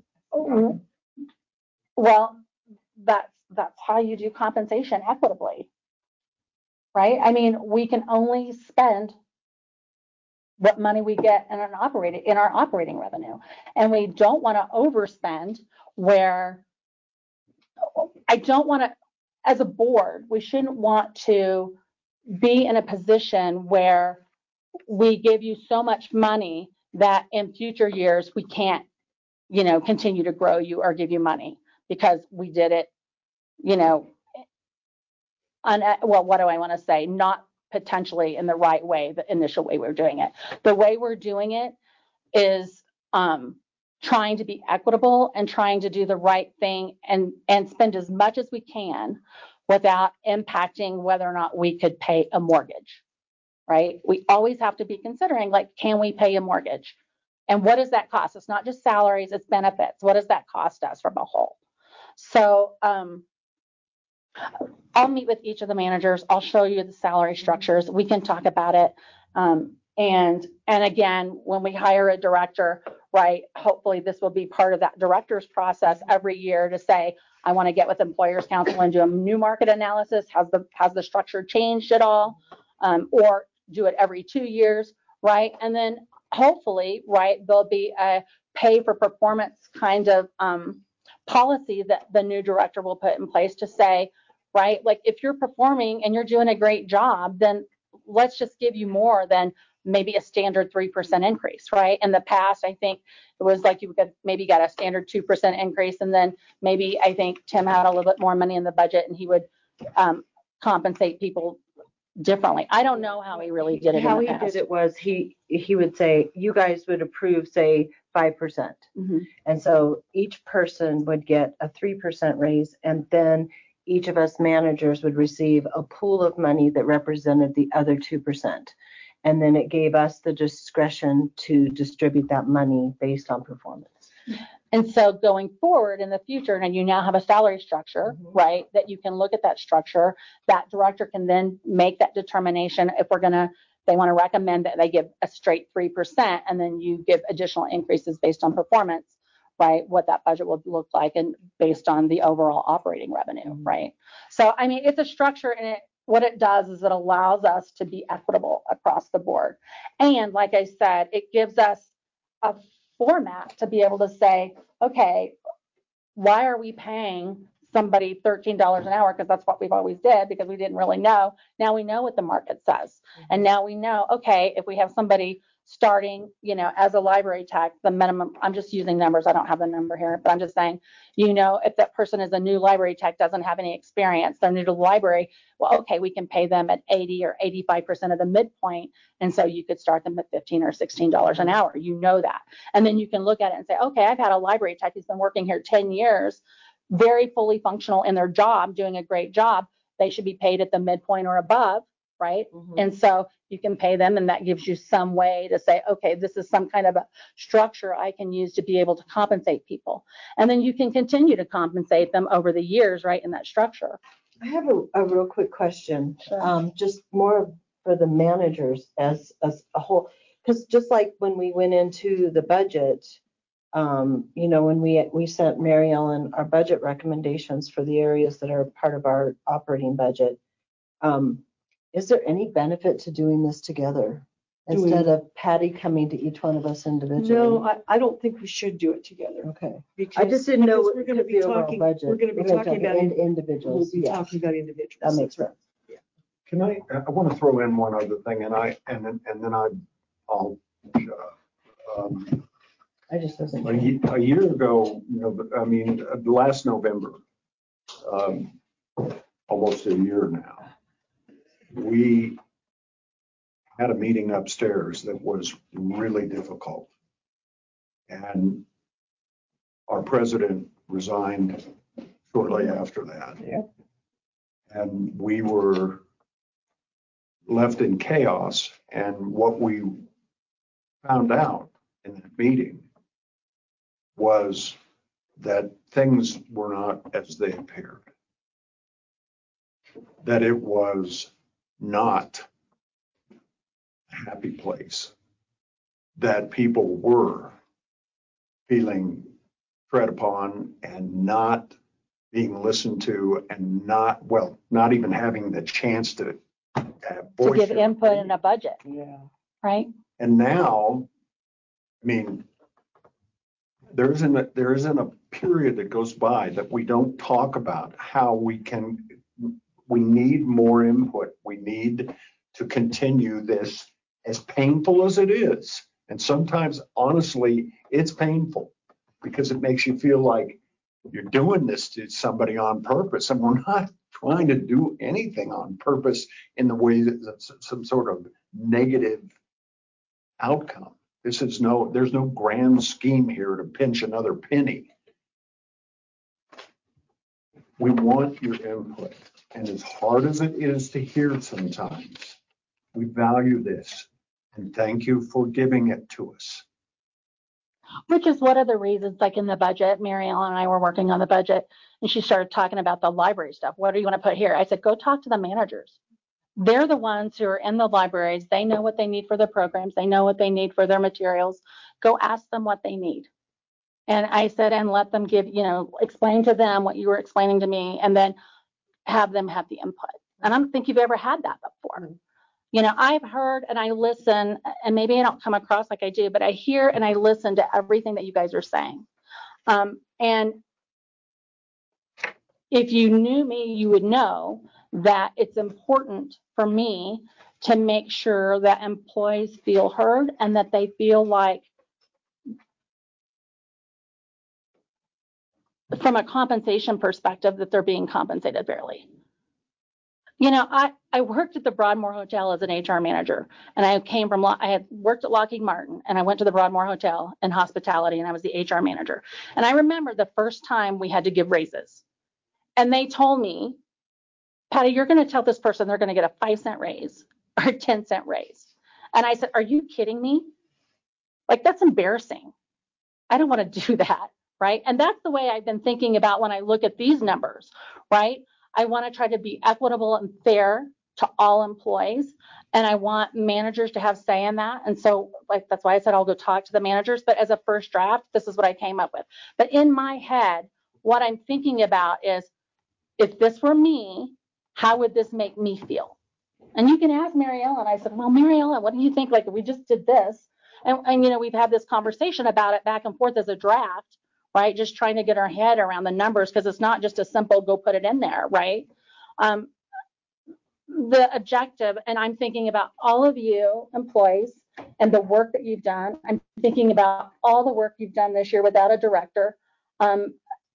well, that's, that's how you do compensation equitably, right? I mean, we can only spend what money we get in an operating, in our operating revenue. And we don't want to overspend where, I don't want to, as a board, we shouldn't want to be in a position where we give you so much money that in future years we can't, you know, continue to grow you or give you money because we did it, you know, on, well, what do I want to say? Not potentially in the right way, the initial way we're doing it. The way we're doing it is um, trying to be equitable and trying to do the right thing and, and spend as much as we can without impacting whether or not we could pay a mortgage, right? We always have to be considering, like, can we pay a mortgage? And what does that cost? It's not just salaries, it's benefits. What does that cost us from a whole? So um, I'll meet with each of the managers. I'll show you the salary structures. We can talk about it. Um, and, and again, when we hire a director, right, hopefully this will be part of that director's process every year to say, I want to get with Employers Council and do a new market analysis. Has the, has the structure changed at all? Um, or do it every two years, right? And then hopefully, right, there'll be a pay for performance kind of um, policy that the new director will put in place to say, right, like if you're performing and you're doing a great job, then let's just give you more than maybe a standard three percent increase, right? In the past, I think it was like you could maybe got a standard two percent increase, and then maybe I think Tim had a little bit more money in the budget and he would um, compensate people differently. I don't know how he really did it How in he the past. did it was he, he would say, you guys would approve, say, five percent. Mhm. And so each person would get a three percent raise, and then each of us managers would receive a pool of money that represented the other two percent. And then it gave us the discretion to distribute that money based on performance. And so going forward in the future, and you now have a salary structure, Mhm. right, that you can look at that structure, that director can then make that determination if we're going to, they want to recommend that they give a straight three percent and then you give additional increases based on performance, right, what that budget would look like and based on the overall operating revenue, right? So, I mean, it's a structure, and it, what it does is it allows us to be equitable across the board. And like I said, it gives us a format to be able to say, okay, why are we paying somebody thirteen dollars an hour? Because that's what we've always did, because we didn't really know. Now we know what the market says. And now we know, okay, if we have somebody starting, you know, as a library tech, the minimum, I'm just using numbers, I don't have the number here, but I'm just saying, you know, if that person is a new library tech, doesn't have any experience, they're new to the library, well, okay, we can pay them at eighty or eighty-five percent of the midpoint. And so you could start them at fifteen or sixteen dollars an hour. You know that. And then you can look at it and say, okay, I've had a library tech who's been working here ten years, very fully functional in their job, doing a great job. They should be paid at the midpoint or above, right? Mm-hmm. And so you can pay them, and that gives you some way to say, okay, this is some kind of a structure I can use to be able to compensate people. And then you can continue to compensate them over the years, right, in that structure. I have a, a real quick question, sure. um, just more for the managers as, as a whole, because just like when we went into the budget, um, you know, when we we sent Mary Ellen our budget recommendations for the areas that are part of our operating budget, um, is there any benefit to doing this together instead doing, of Patty coming to each one of us individually? No, I, I don't think we should do it together. Okay. Because I just didn't know we're going to be talking. Budget. We're going to be we're talking about in, individuals. We'll be yes. talking about individuals. That makes sense. Yeah. Can I? I want to throw in one other thing, and I and then and then I, I'll shut up. Um, I just wasn't. A, a year ago, you know, I mean, last November, um, almost a year now, we had a meeting upstairs that was really difficult. And our president resigned shortly after that. Yeah. And we were left in chaos. And what we found out in that meeting was that things were not as they appeared. That it was not a happy place. That people were feeling tread upon and not being listened to and not, well, not even having the chance to have to give input in a budget. Yeah. Right. And now, I mean, there isn't a, there isn't a period that goes by that we don't talk about how we can, we need more input. We need to continue this, as painful as it is. And sometimes, honestly, it's painful because it makes you feel like you're doing this to somebody on purpose. And we're not trying to do anything on purpose in the way that some sort of negative outcome. This is no, there's no grand scheme here to pinch another penny. We want your input. And as hard as it is to hear sometimes, we value this. And thank you for giving it to us. Which is one of the reasons, like in the budget, Mary Ellen and I were working on the budget, and she started talking about the library stuff. What do you want to put here? I said, go talk to the managers. They're the ones who are in the libraries. They know what they need for their programs. They know what they need for their materials. Go ask them what they need. And I said, and let them give, you know, explain to them what you were explaining to me, and then have them have the input. And I don't think you've ever had that before. Mm-hmm. You know, I've heard and I listen, and maybe I don't come across like I do, but I hear and I listen to everything that you guys are saying. Um, and if you knew me, you would know that it's important for me to make sure that employees feel heard and that they feel like, from a compensation perspective, that they're being compensated fairly. You know, I, I worked at the Broadmoor Hotel as an H R manager, and I came from, I had worked at Lockheed Martin, and I went to the Broadmoor Hotel in hospitality, and I was the H R manager. And I remember the first time we had to give raises, and they told me, Patty, you're going to tell this person they're going to get a five cent raise or a ten cent raise. And I said, are you kidding me? Like, that's embarrassing. I don't want to do that, right? And that's the way I've been thinking about when I look at these numbers, right? I want to try to be equitable and fair to all employees. And I want managers to have say in that. And so like, that's why I said I'll go talk to the managers, but as a first draft, this is what I came up with. But in my head, what I'm thinking about is, if this were me, how would this make me feel? And you can ask Mary Ellen. I said, well, Mary Ellen, what do you think? Like, we just did this. And, and, you know, we've had this conversation about it back and forth as a draft, right? Just trying to get our head around the numbers, because it's not just a simple go put it in there, right? Um, the objective, and I'm thinking about all of you employees and the work that you've done. I'm thinking about all the work you've done this year without a director. Um,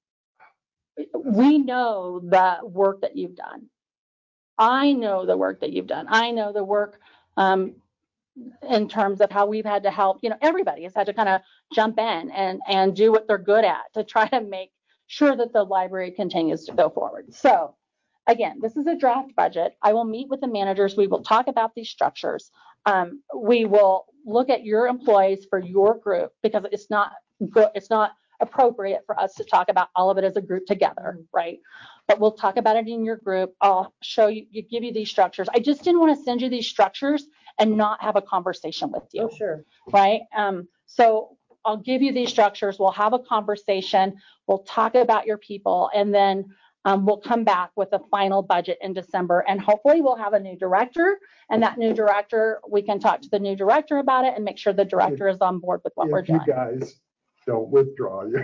we know the work that you've done. I know the work that you've done. I know the work um, in terms of how we've had to help, you know, everybody has had to kind of jump in and, and do what they're good at to try to make sure that the library continues to go forward. So again, this is a draft budget. I will meet with the managers. We will talk about these structures. Um, we will look at your employees for your group, because it's not good. It's not appropriate for us to talk about all of it as a group together, right? But we'll talk about it in your group. I'll show you, you give you these structures. I just didn't want to send you these structures and not have a conversation with you. Oh, sure. Right? Um, so I'll give you these structures. We'll have a conversation. We'll talk about your people, and then um, we'll come back with a final budget in December. And hopefully we'll have a new director, and that new director, we can talk to the new director about it and make sure the director is on board with what we're If you doing. guys don't withdraw, you.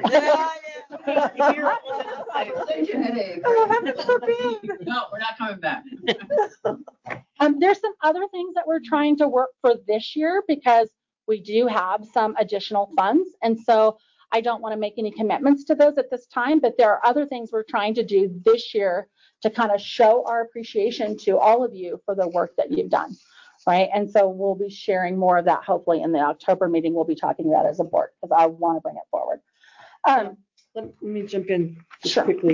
No, we're not coming back. Um, there's some other things that we're trying to work for this year, because we do have some additional funds. And so I don't want to make any commitments to those at this time, but there are other things we're trying to do this year to kind of show our appreciation to all of you for the work that you've done. Right. And so we'll be sharing more of that. Hopefully in the October meeting, we'll be talking about it as a board, because I want to bring it forward. Um, Let me jump in just Sure. quickly.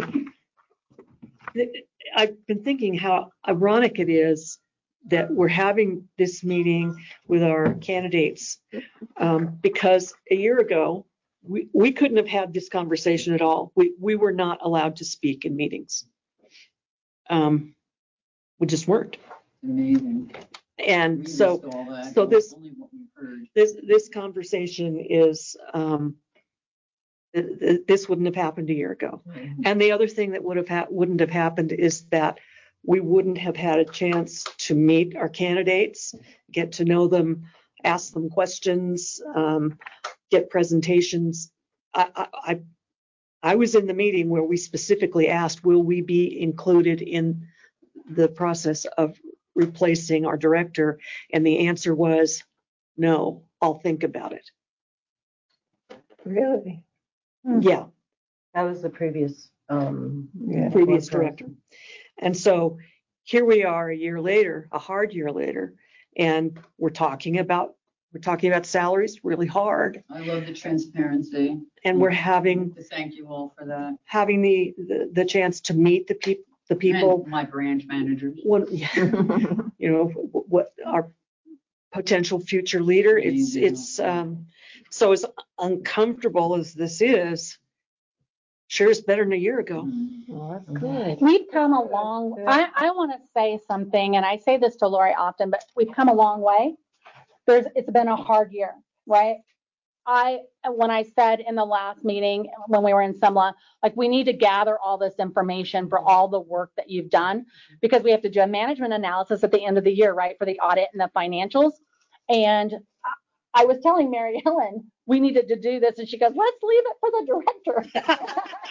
I've been thinking how ironic it is that we're having this meeting with our candidates, um, because a year ago, we, we couldn't have had this conversation at all. We, we were not allowed to speak in meetings. Um, we just weren't. Amazing. And We so, missed all that. so this, Only what we've heard. this, this conversation is, um, th- th- this wouldn't have happened a year ago. And the other thing that would have ha- wouldn't have happened is that we wouldn't have had a chance to meet our candidates, get to know them, ask them questions, um, get presentations. I, I, I, I was in the meeting where we specifically asked, will we be included in the process of replacing our director? And the answer was, no, I'll think about it. Really? Yeah. That was the previous, um, yeah, Previous board director. And so here we are a year later, a hard year later, and we're talking about, we're talking about salaries really hard. I love the transparency. And we're having, To thank you all for that. having the, the, the chance to meet the people, the people, And my branch managers. what, you know, what our potential future leader. It's, Amazing. it's, um, so as uncomfortable as this is, sure is better than a year ago. Well, that's good. We've come a long, I, I want to say something, and I say this to Lori often, but we've come a long way. There's, it's been a hard year, right? I, when I said in the last meeting, when we were in Semla, like, we need to gather all this information for all the work that you've done, because we have to do a management analysis at the end of the year, right, for the audit and the financials. And I was telling Mary Ellen, we needed to do this, and she goes, let's leave it for the director.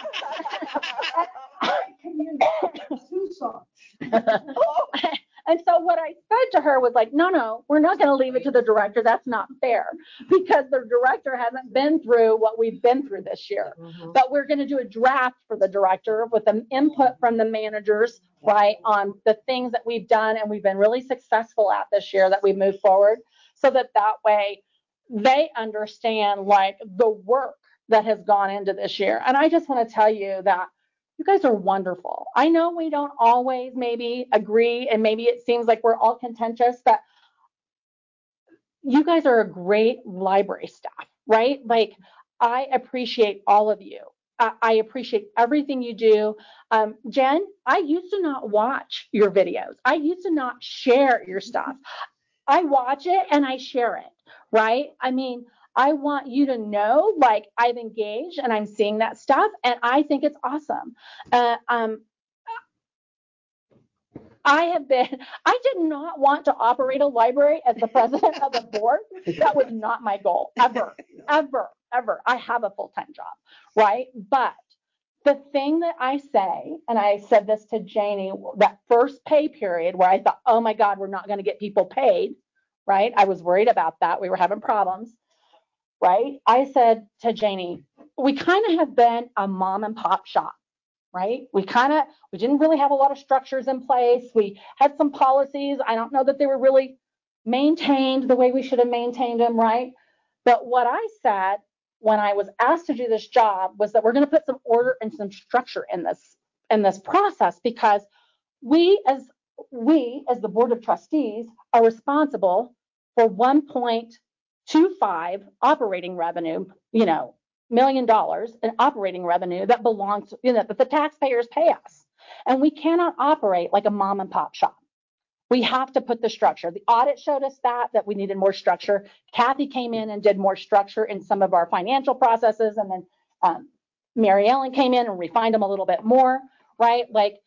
And so what I said to her was like, no, no, we're not going to leave it to the director. That's not fair, because the director hasn't been through what we've been through this year. Mhm. But we're going to do a draft for the director with the input from the managers, right, on the things that we've done and we've been really successful at this year that we move forward, so that that way they understand like the work that has gone into this year. And I just want to tell you that you guys are wonderful. I know we don't always maybe agree, and maybe it seems like we're all contentious, but you guys are a great library staff, right? Like, I appreciate all of you. I, I appreciate everything you do. Um, Jen, I used to not watch your videos. I used to not share your stuff. I watch it and I share it, right? I mean, I want you to know, like, I've engaged and I'm seeing that stuff, and I think it's awesome. Uh, um, I have been, I did not want to operate a library as the president of the board. That was not my goal, ever, ever, ever. I have a full-time job, right? But the thing that I say, and I said this to Janie, that first pay period where I thought, oh my God, we're not going to get people paid, right? I was worried about that. We were having problems, right? I said to Janie, we kind of have been a mom and pop shop, right? We kind of, we didn't really have a lot of structures in place. We had some policies. I don't know that they were really maintained the way we should have maintained them, right? But what I said when I was asked to do this job was that we're going to put some order and some structure in this, in this process, because we as we as the Board of Trustees are responsible for one point two five operating revenue, you know, million dollars in operating revenue that belongs, you know, that the taxpayers pay us. And we cannot operate like a mom and pop shop. We have to put the structure. The audit showed us that, that we needed more structure. Kathy came in and did more structure in some of our financial processes. And then um, Mary Ellen came in and refined them a little bit more, right? Like,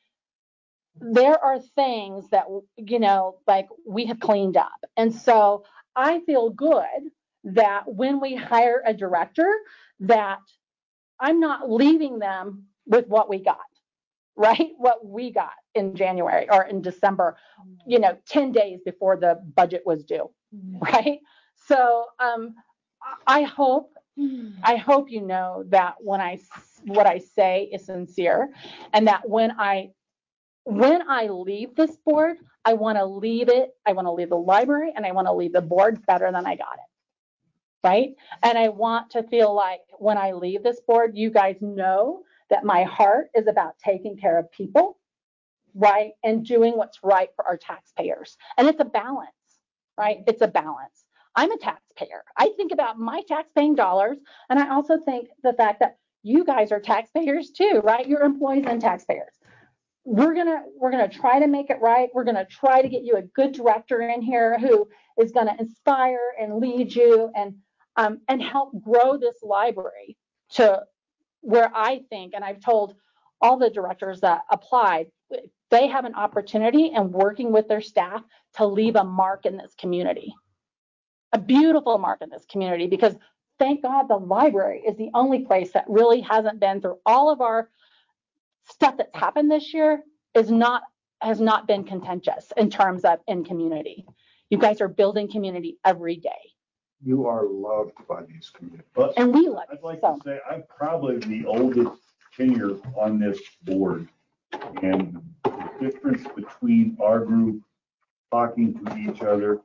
there are things that, you know, like we have cleaned up. And so I feel good that when we hire a director, that I'm not leaving them with what we got, right? What we got in January or in December, you know, ten days before the budget was due, right? So um, I hope, I hope you know that when I, what I say is sincere, and that when I When I leave this board, I want to leave it, I want to leave the library and I want to leave the board better than I got it, right? And I want to feel like when I leave this board, you guys know that my heart is about taking care of people, right? And doing what's right for our taxpayers. And it's a balance, right? It's a balance. I'm a taxpayer. I think about my tax-paying dollars, and I also think the fact that you guys are taxpayers too, right? You're employees and taxpayers. We're gonna we're gonna try to make it right. We're gonna try to get you a good director in here who is gonna inspire and lead you and um, and help grow this library to where I think, and I've told all the directors that applied, they have an opportunity and working with their staff to leave a mark in this community, a beautiful mark in this community, because thank God the library is the only place that really hasn't been through all of our stuff that's happened this year is not, has not been contentious in terms of in community. You guys are building community every day. You are loved by these communities. But And we love I'd it. like So, to say I'm probably the oldest tenure on this board. And the difference between our group talking to each other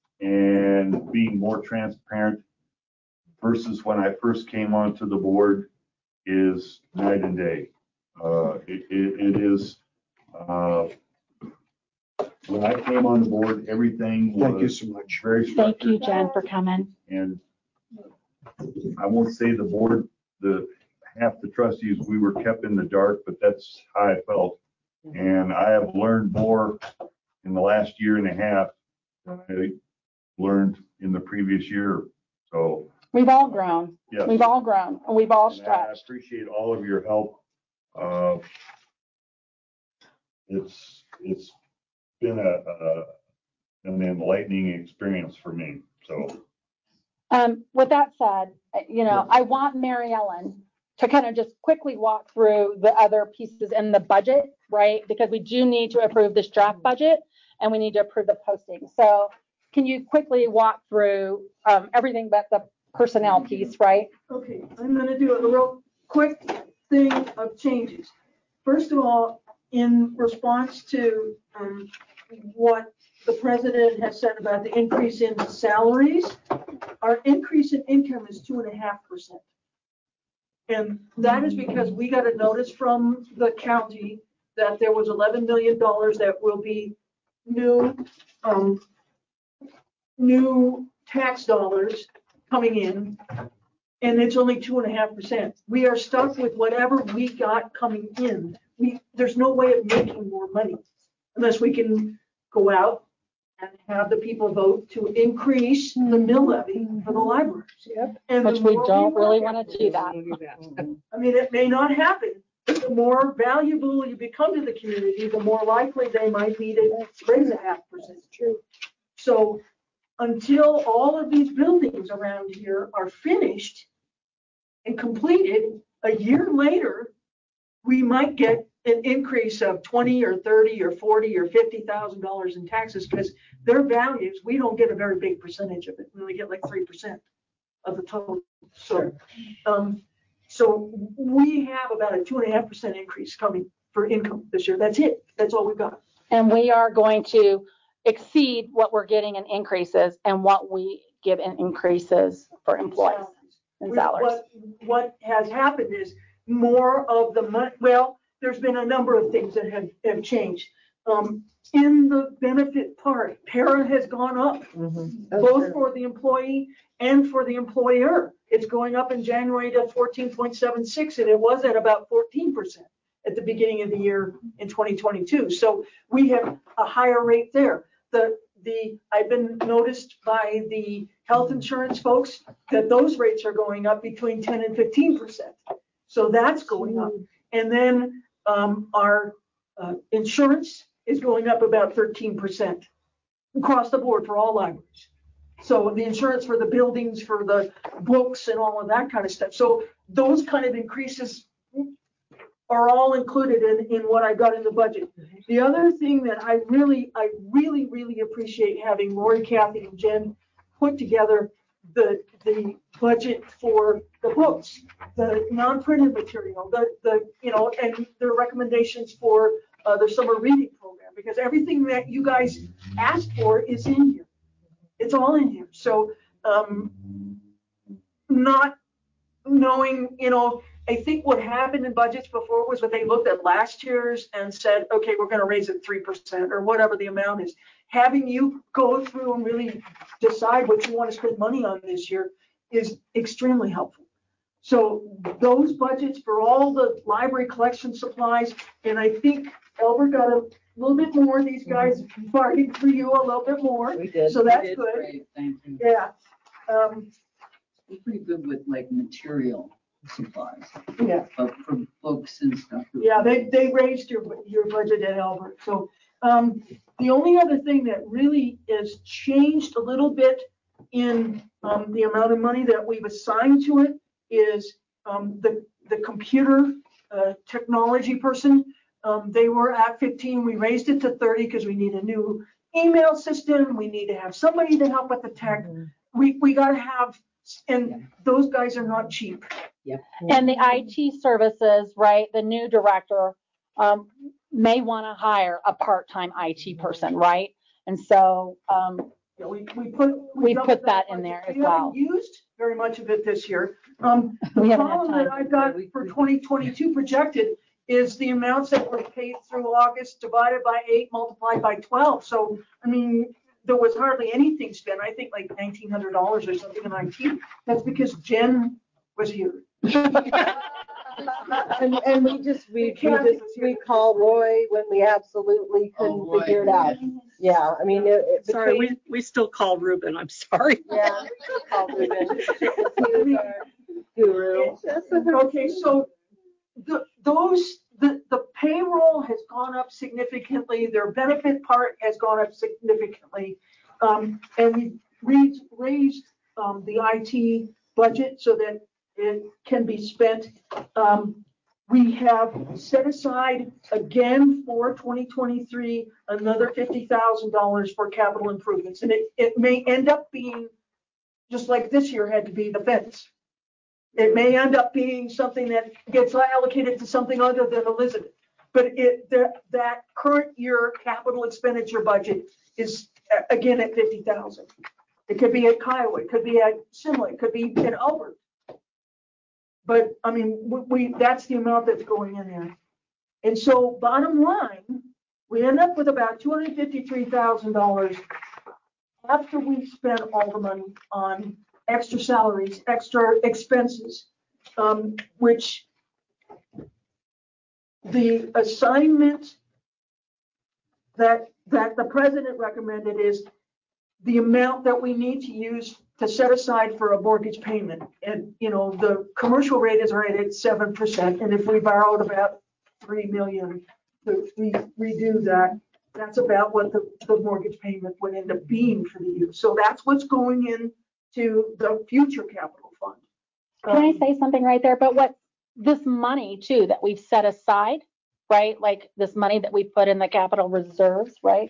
and being more transparent versus when I first came onto the board is night and day. Uh, it, it, it is, uh, when I came on the board, everything Thank you was so much. very thank you, structured. Jen, for coming. And I won't say the board, the half the trustees, we were kept in the dark, but that's how I felt. And I have learned more in the last year and a half than I learned in the previous year. So We've all grown. yeah, We've all grown and we've all and I stretched. appreciate all of your help. Uh, it's it's been a, a an enlightening experience for me. So Um, with that said, you know, I want Mary Ellen to kind of just quickly walk through the other pieces in the budget, right? Because we do need to approve this draft budget and we need to approve the posting. So can you quickly walk through um, everything but the personnel piece, right? Okay, I'm gonna do a real quick thing of changes. First of all, in response to um, what the president has said about the increase in salaries, our increase in income is two and a half percent. And that is because we got a notice from the county that there was eleven million dollars that will be new, um, new tax dollars coming in. and it's only two and a half percent. We are stuck with whatever we got coming in. We, there's no way of making more money unless we can go out and have the people vote to increase the mill levy for the libraries. Yep. And the Which we more don't really work want to do that. I mean, it may not happen, but the more valuable you become to the community, the more likely they might be to raise a half percent. True. So until all of these buildings around here are finished and completed, a year later, we might get an increase of twenty or thirty or forty or fifty thousand dollars in taxes because their values, we don't get a very big percentage of it. We only get like three percent of the total. So, um, so we have about a two and a half percent increase coming for income this year. That's it. That's all we've got. And we are going to exceed what we're getting in increases and what we give in increases for employees and salaries. What, what has happened is more of the money, well, there's been a number of things that have, have changed. Um, in the benefit part, para has gone up, mm-hmm. both for the employee and for the employer. It's going up in January to fourteen point seven six, and it was at about fourteen percent at the beginning of the year in twenty twenty-two. So we have a higher rate there. The, the, I've been noticed by the health insurance folks that those rates are going up between ten and fifteen percent. So that's going up. And then um, our uh, insurance is going up about thirteen percent across the board for all libraries. So the insurance for the buildings, for the books and all of that kind of stuff. So those kind of increases are all included in, in what I got in the budget. The other thing that I really, I really, really appreciate having Lori, Kathy, and Jen put together the the budget for the books, the non-printed material, the the you know, and the recommendations for uh, the summer reading program, because everything that you guys asked for is in here. It's all in here. So um, not knowing, you know, I think what happened in budgets before was when they looked at last year's and said, okay, we're going to raise it three percent or whatever the amount is. Having you go through and really decide what you want to spend money on this year is extremely helpful. So those budgets for all the library collection supplies, and I think Albert got a little bit more. These guys bargained for you a little bit more. We did. So that's we did good. Great. Thank you. Yeah. Um, We're pretty good with like material supplies. Yeah. But for books and stuff. Yeah, they, they raised your, your budget at Albert. So um, the only other thing that really is changed a little bit in um, the amount of money that we've assigned to it is um, the, the computer uh, technology person. Um, they were at fifteen. We raised it to thirty because we need a new email system. We need to have somebody to help with the tech. We, we got to have, and those guys are not cheap. Yep. And the I T services, right, the new director um, may want to hire a part-time I T person, right? And so um, Yeah, we, we put we doubled put that in budget. there as We well. haven't used very much of it this year. Um, the We haven't had problem that time. I've got for twenty twenty-two projected is the amounts that were paid through August divided by eight multiplied by twelve. So, I mean, there was hardly anything spent. I think like nineteen hundred dollars or something in I T. That's because Jen was here. And, and we just, we, we just, we call Roy when we absolutely couldn't Oh, Roy. figure it out. Yeah, I mean, it, it Sorry, between- we, we still call Ruben. I'm sorry. Yeah, we still call Ruben. He was our guru. Okay, so the, those, the, the payroll has gone up significantly. Their benefit part has gone up significantly. Um, and we raised, raised um, the I T budget so that it can be spent. Um, we have set aside again for twenty twenty-three another fifty thousand dollars for capital improvements. And it, it may end up being just like this year had to be the fence. It may end up being something that gets allocated to something other than Elizabeth. But it that, that current year capital expenditure budget is uh, again at fifty thousand. It could be at Kiowa, it could be at Simla, it could be at Albert. But I mean, we, we that's the amount that's going in there. And so bottom line, we end up with about two hundred fifty-three thousand dollars after we spent all the money on extra salaries, extra expenses, um, which the assignment that, that the president recommended is the amount that we need to use to set aside for a mortgage payment. And, you know, the commercial rate is right at seven percent. And if we borrowed about three million to re- redo that, that's about what the, the mortgage payment would end up being for the year. So that's what's going into the future capital fund. Can I Um, say something right there? But what, this money too, that we've set aside, right? Like this money that we put in the capital reserves, right?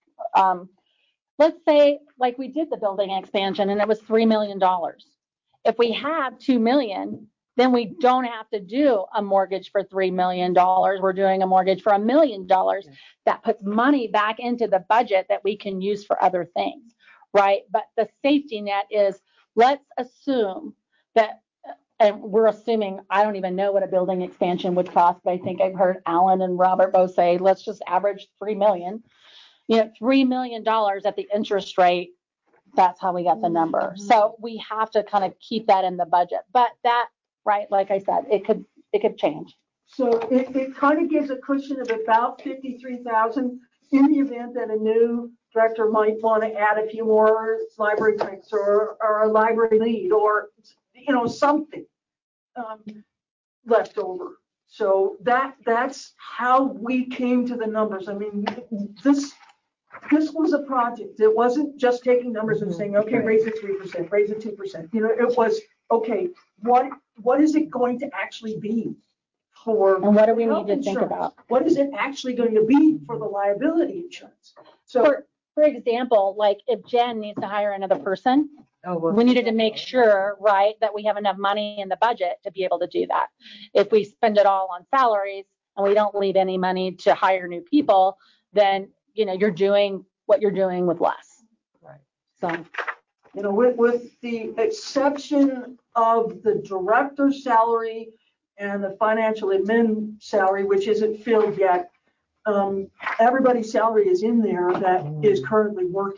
Um, let's say like we did the building expansion and it was three million dollars. If we have two million, then we don't have to do a mortgage for three million dollars. We're doing a mortgage for a million dollars. That puts money back into the budget that we can use for other things, right? But the safety net is, let's assume that, and we're assuming, I don't even know what a building expansion would cost, but I think I've heard Alan and Robert both say, let's just average three million. You know, three million dollars at the interest rate, that's how we got the number. So we have to kind of keep that in the budget. But that, right, like I said, it could, it could change. So it, it kind of gives a cushion of about fifty-three thousand in the event that a new director might want to add a few more library techs or, or a library lead or, you know, something um, left over. So that, that's how we came to the numbers. I mean, this, this was a project. It wasn't just taking numbers and saying, okay, raise it three percent, raise it two percent. You know, it was, okay, what, what is it going to actually be for? And what do we health need to think insurance? about? What is it actually going to be for the liability insurance? So, For, for example, like if Jen needs to hire another person, Oh, well, we needed to make sure, right, that we have enough money in the budget to be able to do that. If we spend it all on salaries and we don't leave any money to hire new people, then, you know, you're doing what you're doing with less. Right. So, you know, with, with the exception of the director's salary and the financial admin salary, which isn't filled yet, um, everybody's salary is in there that is currently working.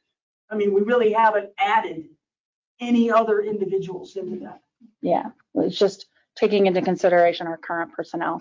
I mean, we really haven't added any other individuals into that. yeah, it's just taking into consideration our current personnel.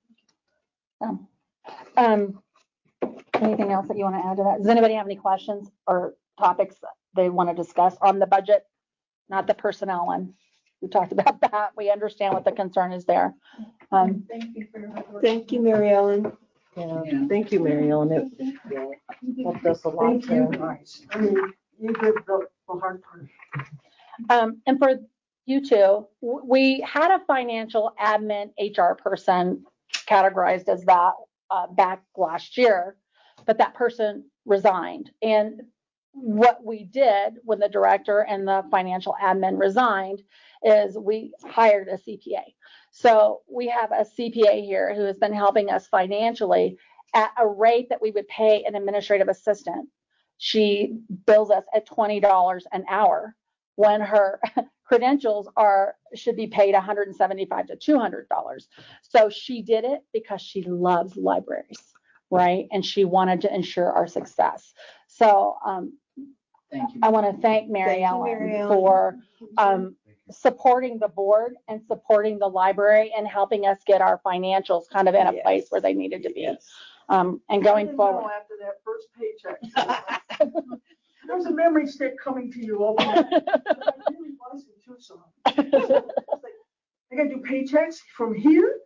So, um, anything else that you want to add to that? Does anybody have any questions or topics that they want to discuss on the budget? Not the personnel one. We talked about that. We understand what the concern is there. Um, Thank you for your hard work. Thank you, Mary Ellen. Yeah, Yeah. thank you, Mary Ellen. It helped us a lot Thank you too. guys. I mean, you did the, the hard part. Um, and for you two, w- we had a financial admin H R person categorized as that uh, back last year, but that person resigned. And what we did when the director and the financial admin resigned is we hired a C P A. So we have a C P A here who has been helping us financially at a rate that we would pay an administrative assistant. She bills us at twenty dollars an hour when her credentials are, should be paid one hundred seventy-five to two hundred dollars. So she did it because she loves libraries, right? And she wanted to ensure our success. So um, Thank you. I want to thank Mary Thank you, Ellen Mary Ellen. for um, supporting the board and supporting the library and helping us get our financials kind of in a Yes. place where they needed to be. Yes. Um, and I going didn't know forward. after that first paycheck. There was a memory stick coming to you. Open it. I really was in Tucson. I was like, I gotta do paychecks from here?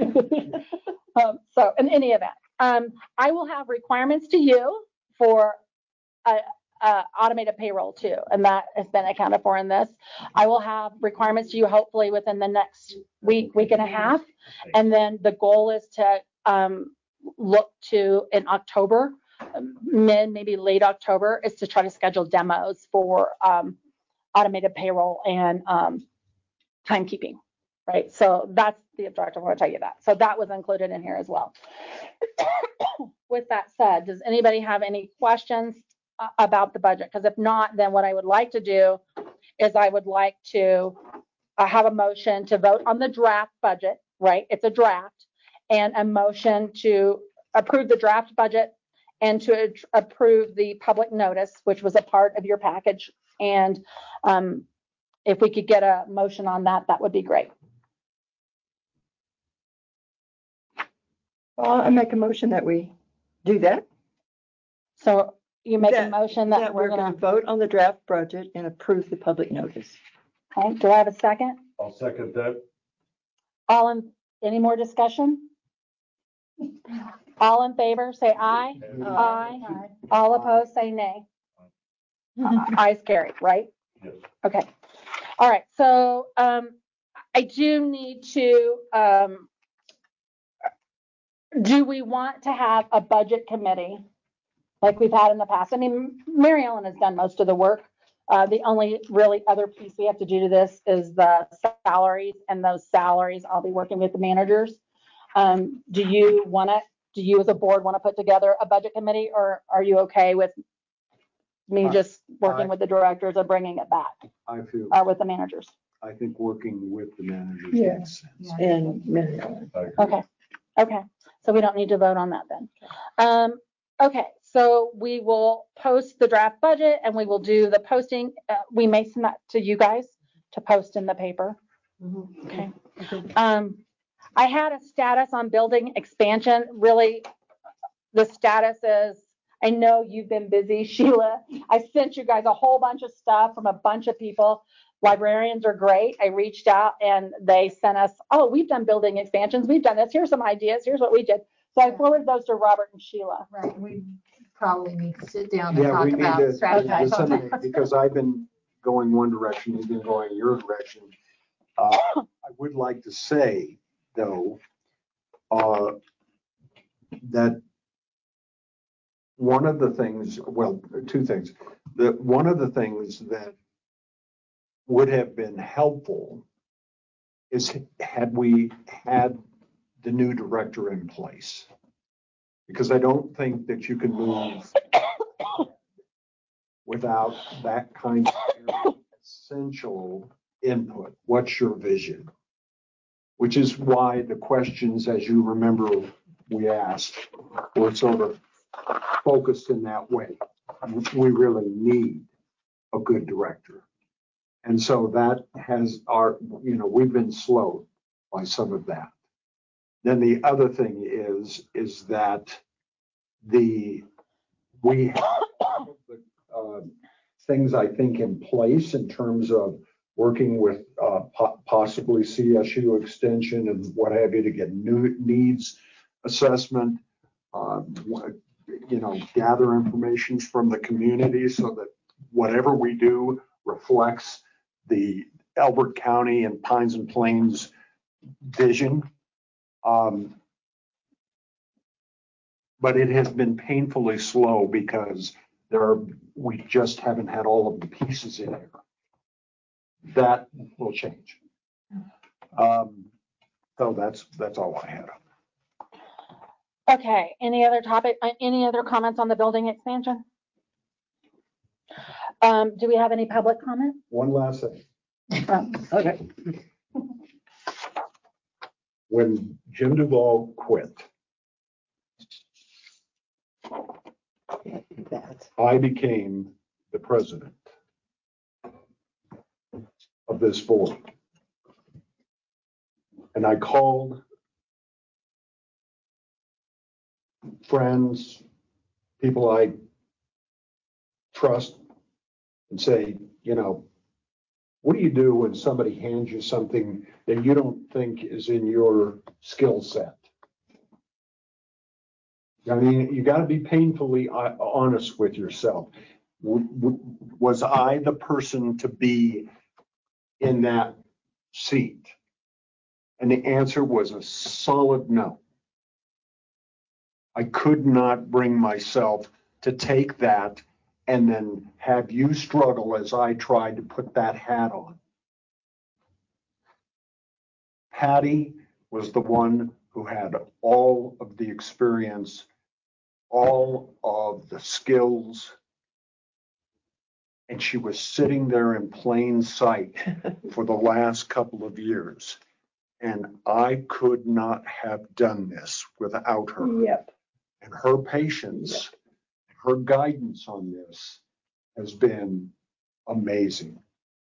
Um, so in any event, um, I will have requirements to you for a, a automated payroll too, and that has been accounted for in this. I will have requirements to you hopefully within the next week, week and a half. And then the goal is to um, look to in October, mid, maybe late October, is to try to schedule demos for um, automated payroll and um, timekeeping. Right, so that's the objective. I want to tell you that. So that was included in here as well. With that said, does anybody have any questions uh, about the budget? Because if not, then what I would like to do is I would like to uh, have a motion to vote on the draft budget, right? It's a draft, and a motion to approve the draft budget and to ad- approve the public notice, which was a part of your package, and um, if we could get a motion on that, that would be great. Well, I make a motion that we do that. So you make a That- motion that That we're we're going gonna, to vote on the draft budget and approve the public notice. okay, do I have a second? I'll second that. All in, any more discussion? All in favor, say aye. Aye. All opposed, say nay. Uh, Ayes carried, right? Yes. Okay. All right. So, um, I do need to, um, do we want to have a budget committee like we've had in the past? I mean, Mary Ellen has done most of the work. Uh, the only really other piece we have to do to this is the salaries, and those salaries, I'll be working with the managers. Um, do you want to, do you as a board want to put together a budget committee, or are you okay with me I- just working I- with the directors and bringing it back, I feel, or with the managers? I think working with the managers Yeah. makes sense. And Mary Ellen. I agree. Okay, okay, so we don't need to vote on that then. Um, okay, so we will post the draft budget and we will do the posting. Uh, we may send that to you guys to post in the paper. Okay. Um, I had a status on building expansion. Really, the status is, I know you've been busy, Sheila. I sent you guys a whole bunch of stuff from a bunch of people. Librarians are great. I reached out and they sent us, oh, we've done building expansions. We've done this. Here's some ideas. Here's what we did. So I forwarded those to Robert and Sheila. Right, we probably need to sit down and Yeah, talk we need about to strategies. disseminate, because I've been going one direction, you've been going your direction. Uh, I would like to say, though, uh, that one of the things, well, two things, that one of the things that would have been helpful is had we had the new director in place. Because I don't think that you can move without that kind of essential input. What's your vision? Which is why the questions, as you remember, we asked, were sort of focused in that way. We really need a good director. And so that has our, you know, we've been slowed by some of that. Then the other thing is, is that the, we have the uh, things I think in place in terms of working with uh, po- possibly C S U extension and what have you to get new needs assessment, uh, you know, gather information from the community so that whatever we do reflects the Elbert County and Pines and Plains vision. Um, but it has been painfully slow because there are, we just haven't had all of the pieces in there. That will change. Um, so that's, that's all I had. Okay, any other topic, uh, any other comments on the building expansion? Um, do we have any public comment? One last thing. Um, Okay. When Jim Duvall quit, That. I became the president of this board. And I called friends, people I trust, and say, you know, what do you do when somebody hands you something that you don't think is in your skill set? I mean, you got to be painfully honest with yourself. Was I the person to be in that seat? And the answer was a solid no. I could not bring myself to take that and then have you struggle as I tried to put that hat on. Patty was the one who had all of the experience, all of the skills, and she was sitting there in plain sight for the last couple of years. And I could not have done this without her. Yep. And her patience, her guidance on this has been amazing.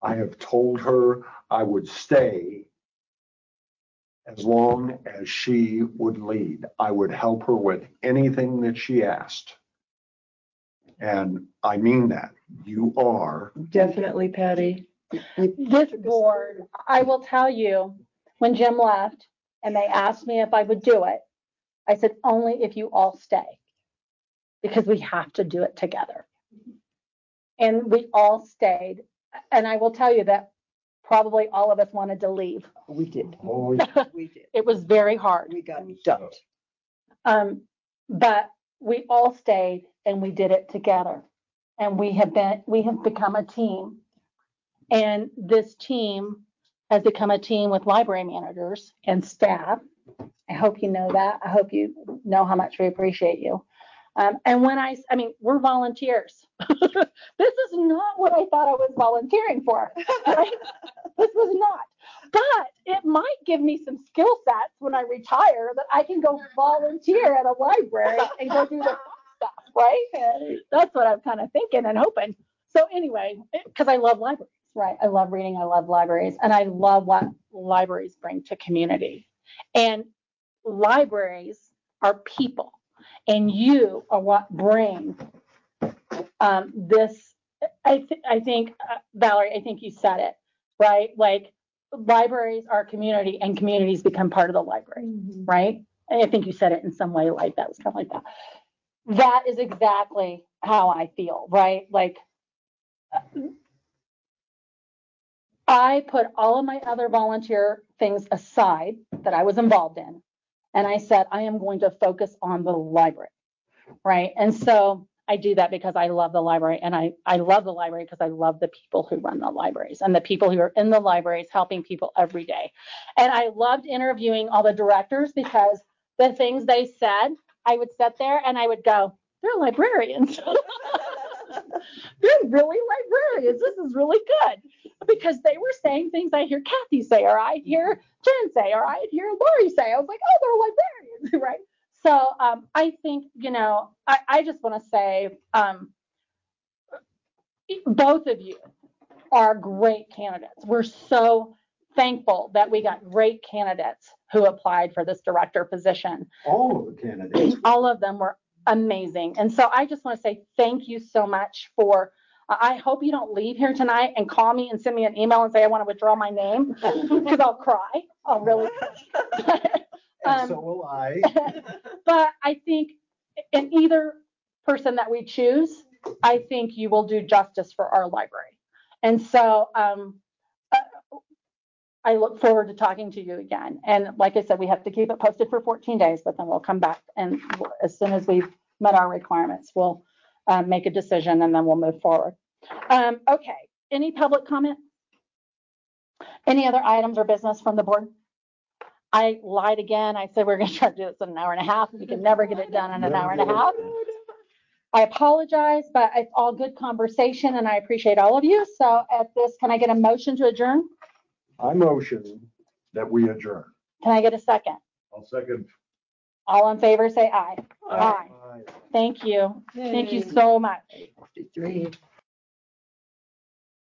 I have told her I would stay as long as she would lead. I would help her with anything that she asked. And I mean that. You are. Definitely, Patty. This board, I will tell you, when Jim left and they asked me if I would do it, I said, only if you all stay, because we have to do it together. And we all stayed. And I will tell you that probably all of us wanted to leave. We did. Oh, yeah. We did. It was very hard. We got dumped. Um, but we all stayed and we did it together. And we have been, we have become a team. And this team has become a team with library managers and staff. I hope you know that. I hope you know how much we appreciate you. Um, and when I, I mean, we're volunteers. This is not what I thought I was volunteering for. Right? This was not. But it might give me some skill sets when I retire that I can go volunteer at a library and go do the fun stuff, right? That's what I'm kind of thinking and hoping. So anyway, because I love libraries, right? I love reading. I love libraries. And I love what libraries bring to community. And libraries are people. And you are what bring um, this. I, th- I think, uh, Valerie, I think you said it, right? Like libraries are community and communities become part of the library, mm-hmm. right? And I think you said it in some way like that, was kind of like that. That is exactly how I feel, right? Like I put all of my other volunteer things aside that I was involved in. And I said, I am going to focus on the library, right? And so I do that because I love the library, and I, I love the library because I love the people who run the libraries and the people who are in the libraries helping people every day. And I loved interviewing all the directors because the things they said, I would sit there and I would go, they're librarians. They're really librarians. This is really good. Because they were saying things I hear Kathy say, or I hear Jen say, or I hear Lori say. I was like, oh, they're librarians, right? So um, I think, you know, I, I just want to say um, both of you are great candidates. We're so thankful that we got great candidates who applied for this director position. All of the candidates. All of them were amazing. And so I just want to say thank you so much for, uh, I hope you don't leave here tonight and call me and send me an email and say I want to withdraw my name, because I'll cry. I'll really cry. And um, so will I. But I think in either person that we choose, I think you will do justice for our library. And so um, I look forward to talking to you again. And like I said, we have to keep it posted for fourteen days, but then we'll come back. And as soon as we've met our requirements, we'll um, make a decision and then we'll move forward. Um, okay. Any public comment? Any other items or business from the board? I lied again. I said we we're going to try to do this in an hour and a half. We can never get it done in an hour and a half. I apologize, but it's all good conversation and I appreciate all of you. So at this, can I get a motion to adjourn? I motion that we adjourn. Can I get a second? I'll second. All in favor, say aye. Aye. Aye. Thank you. Yay. Thank you so much. Three.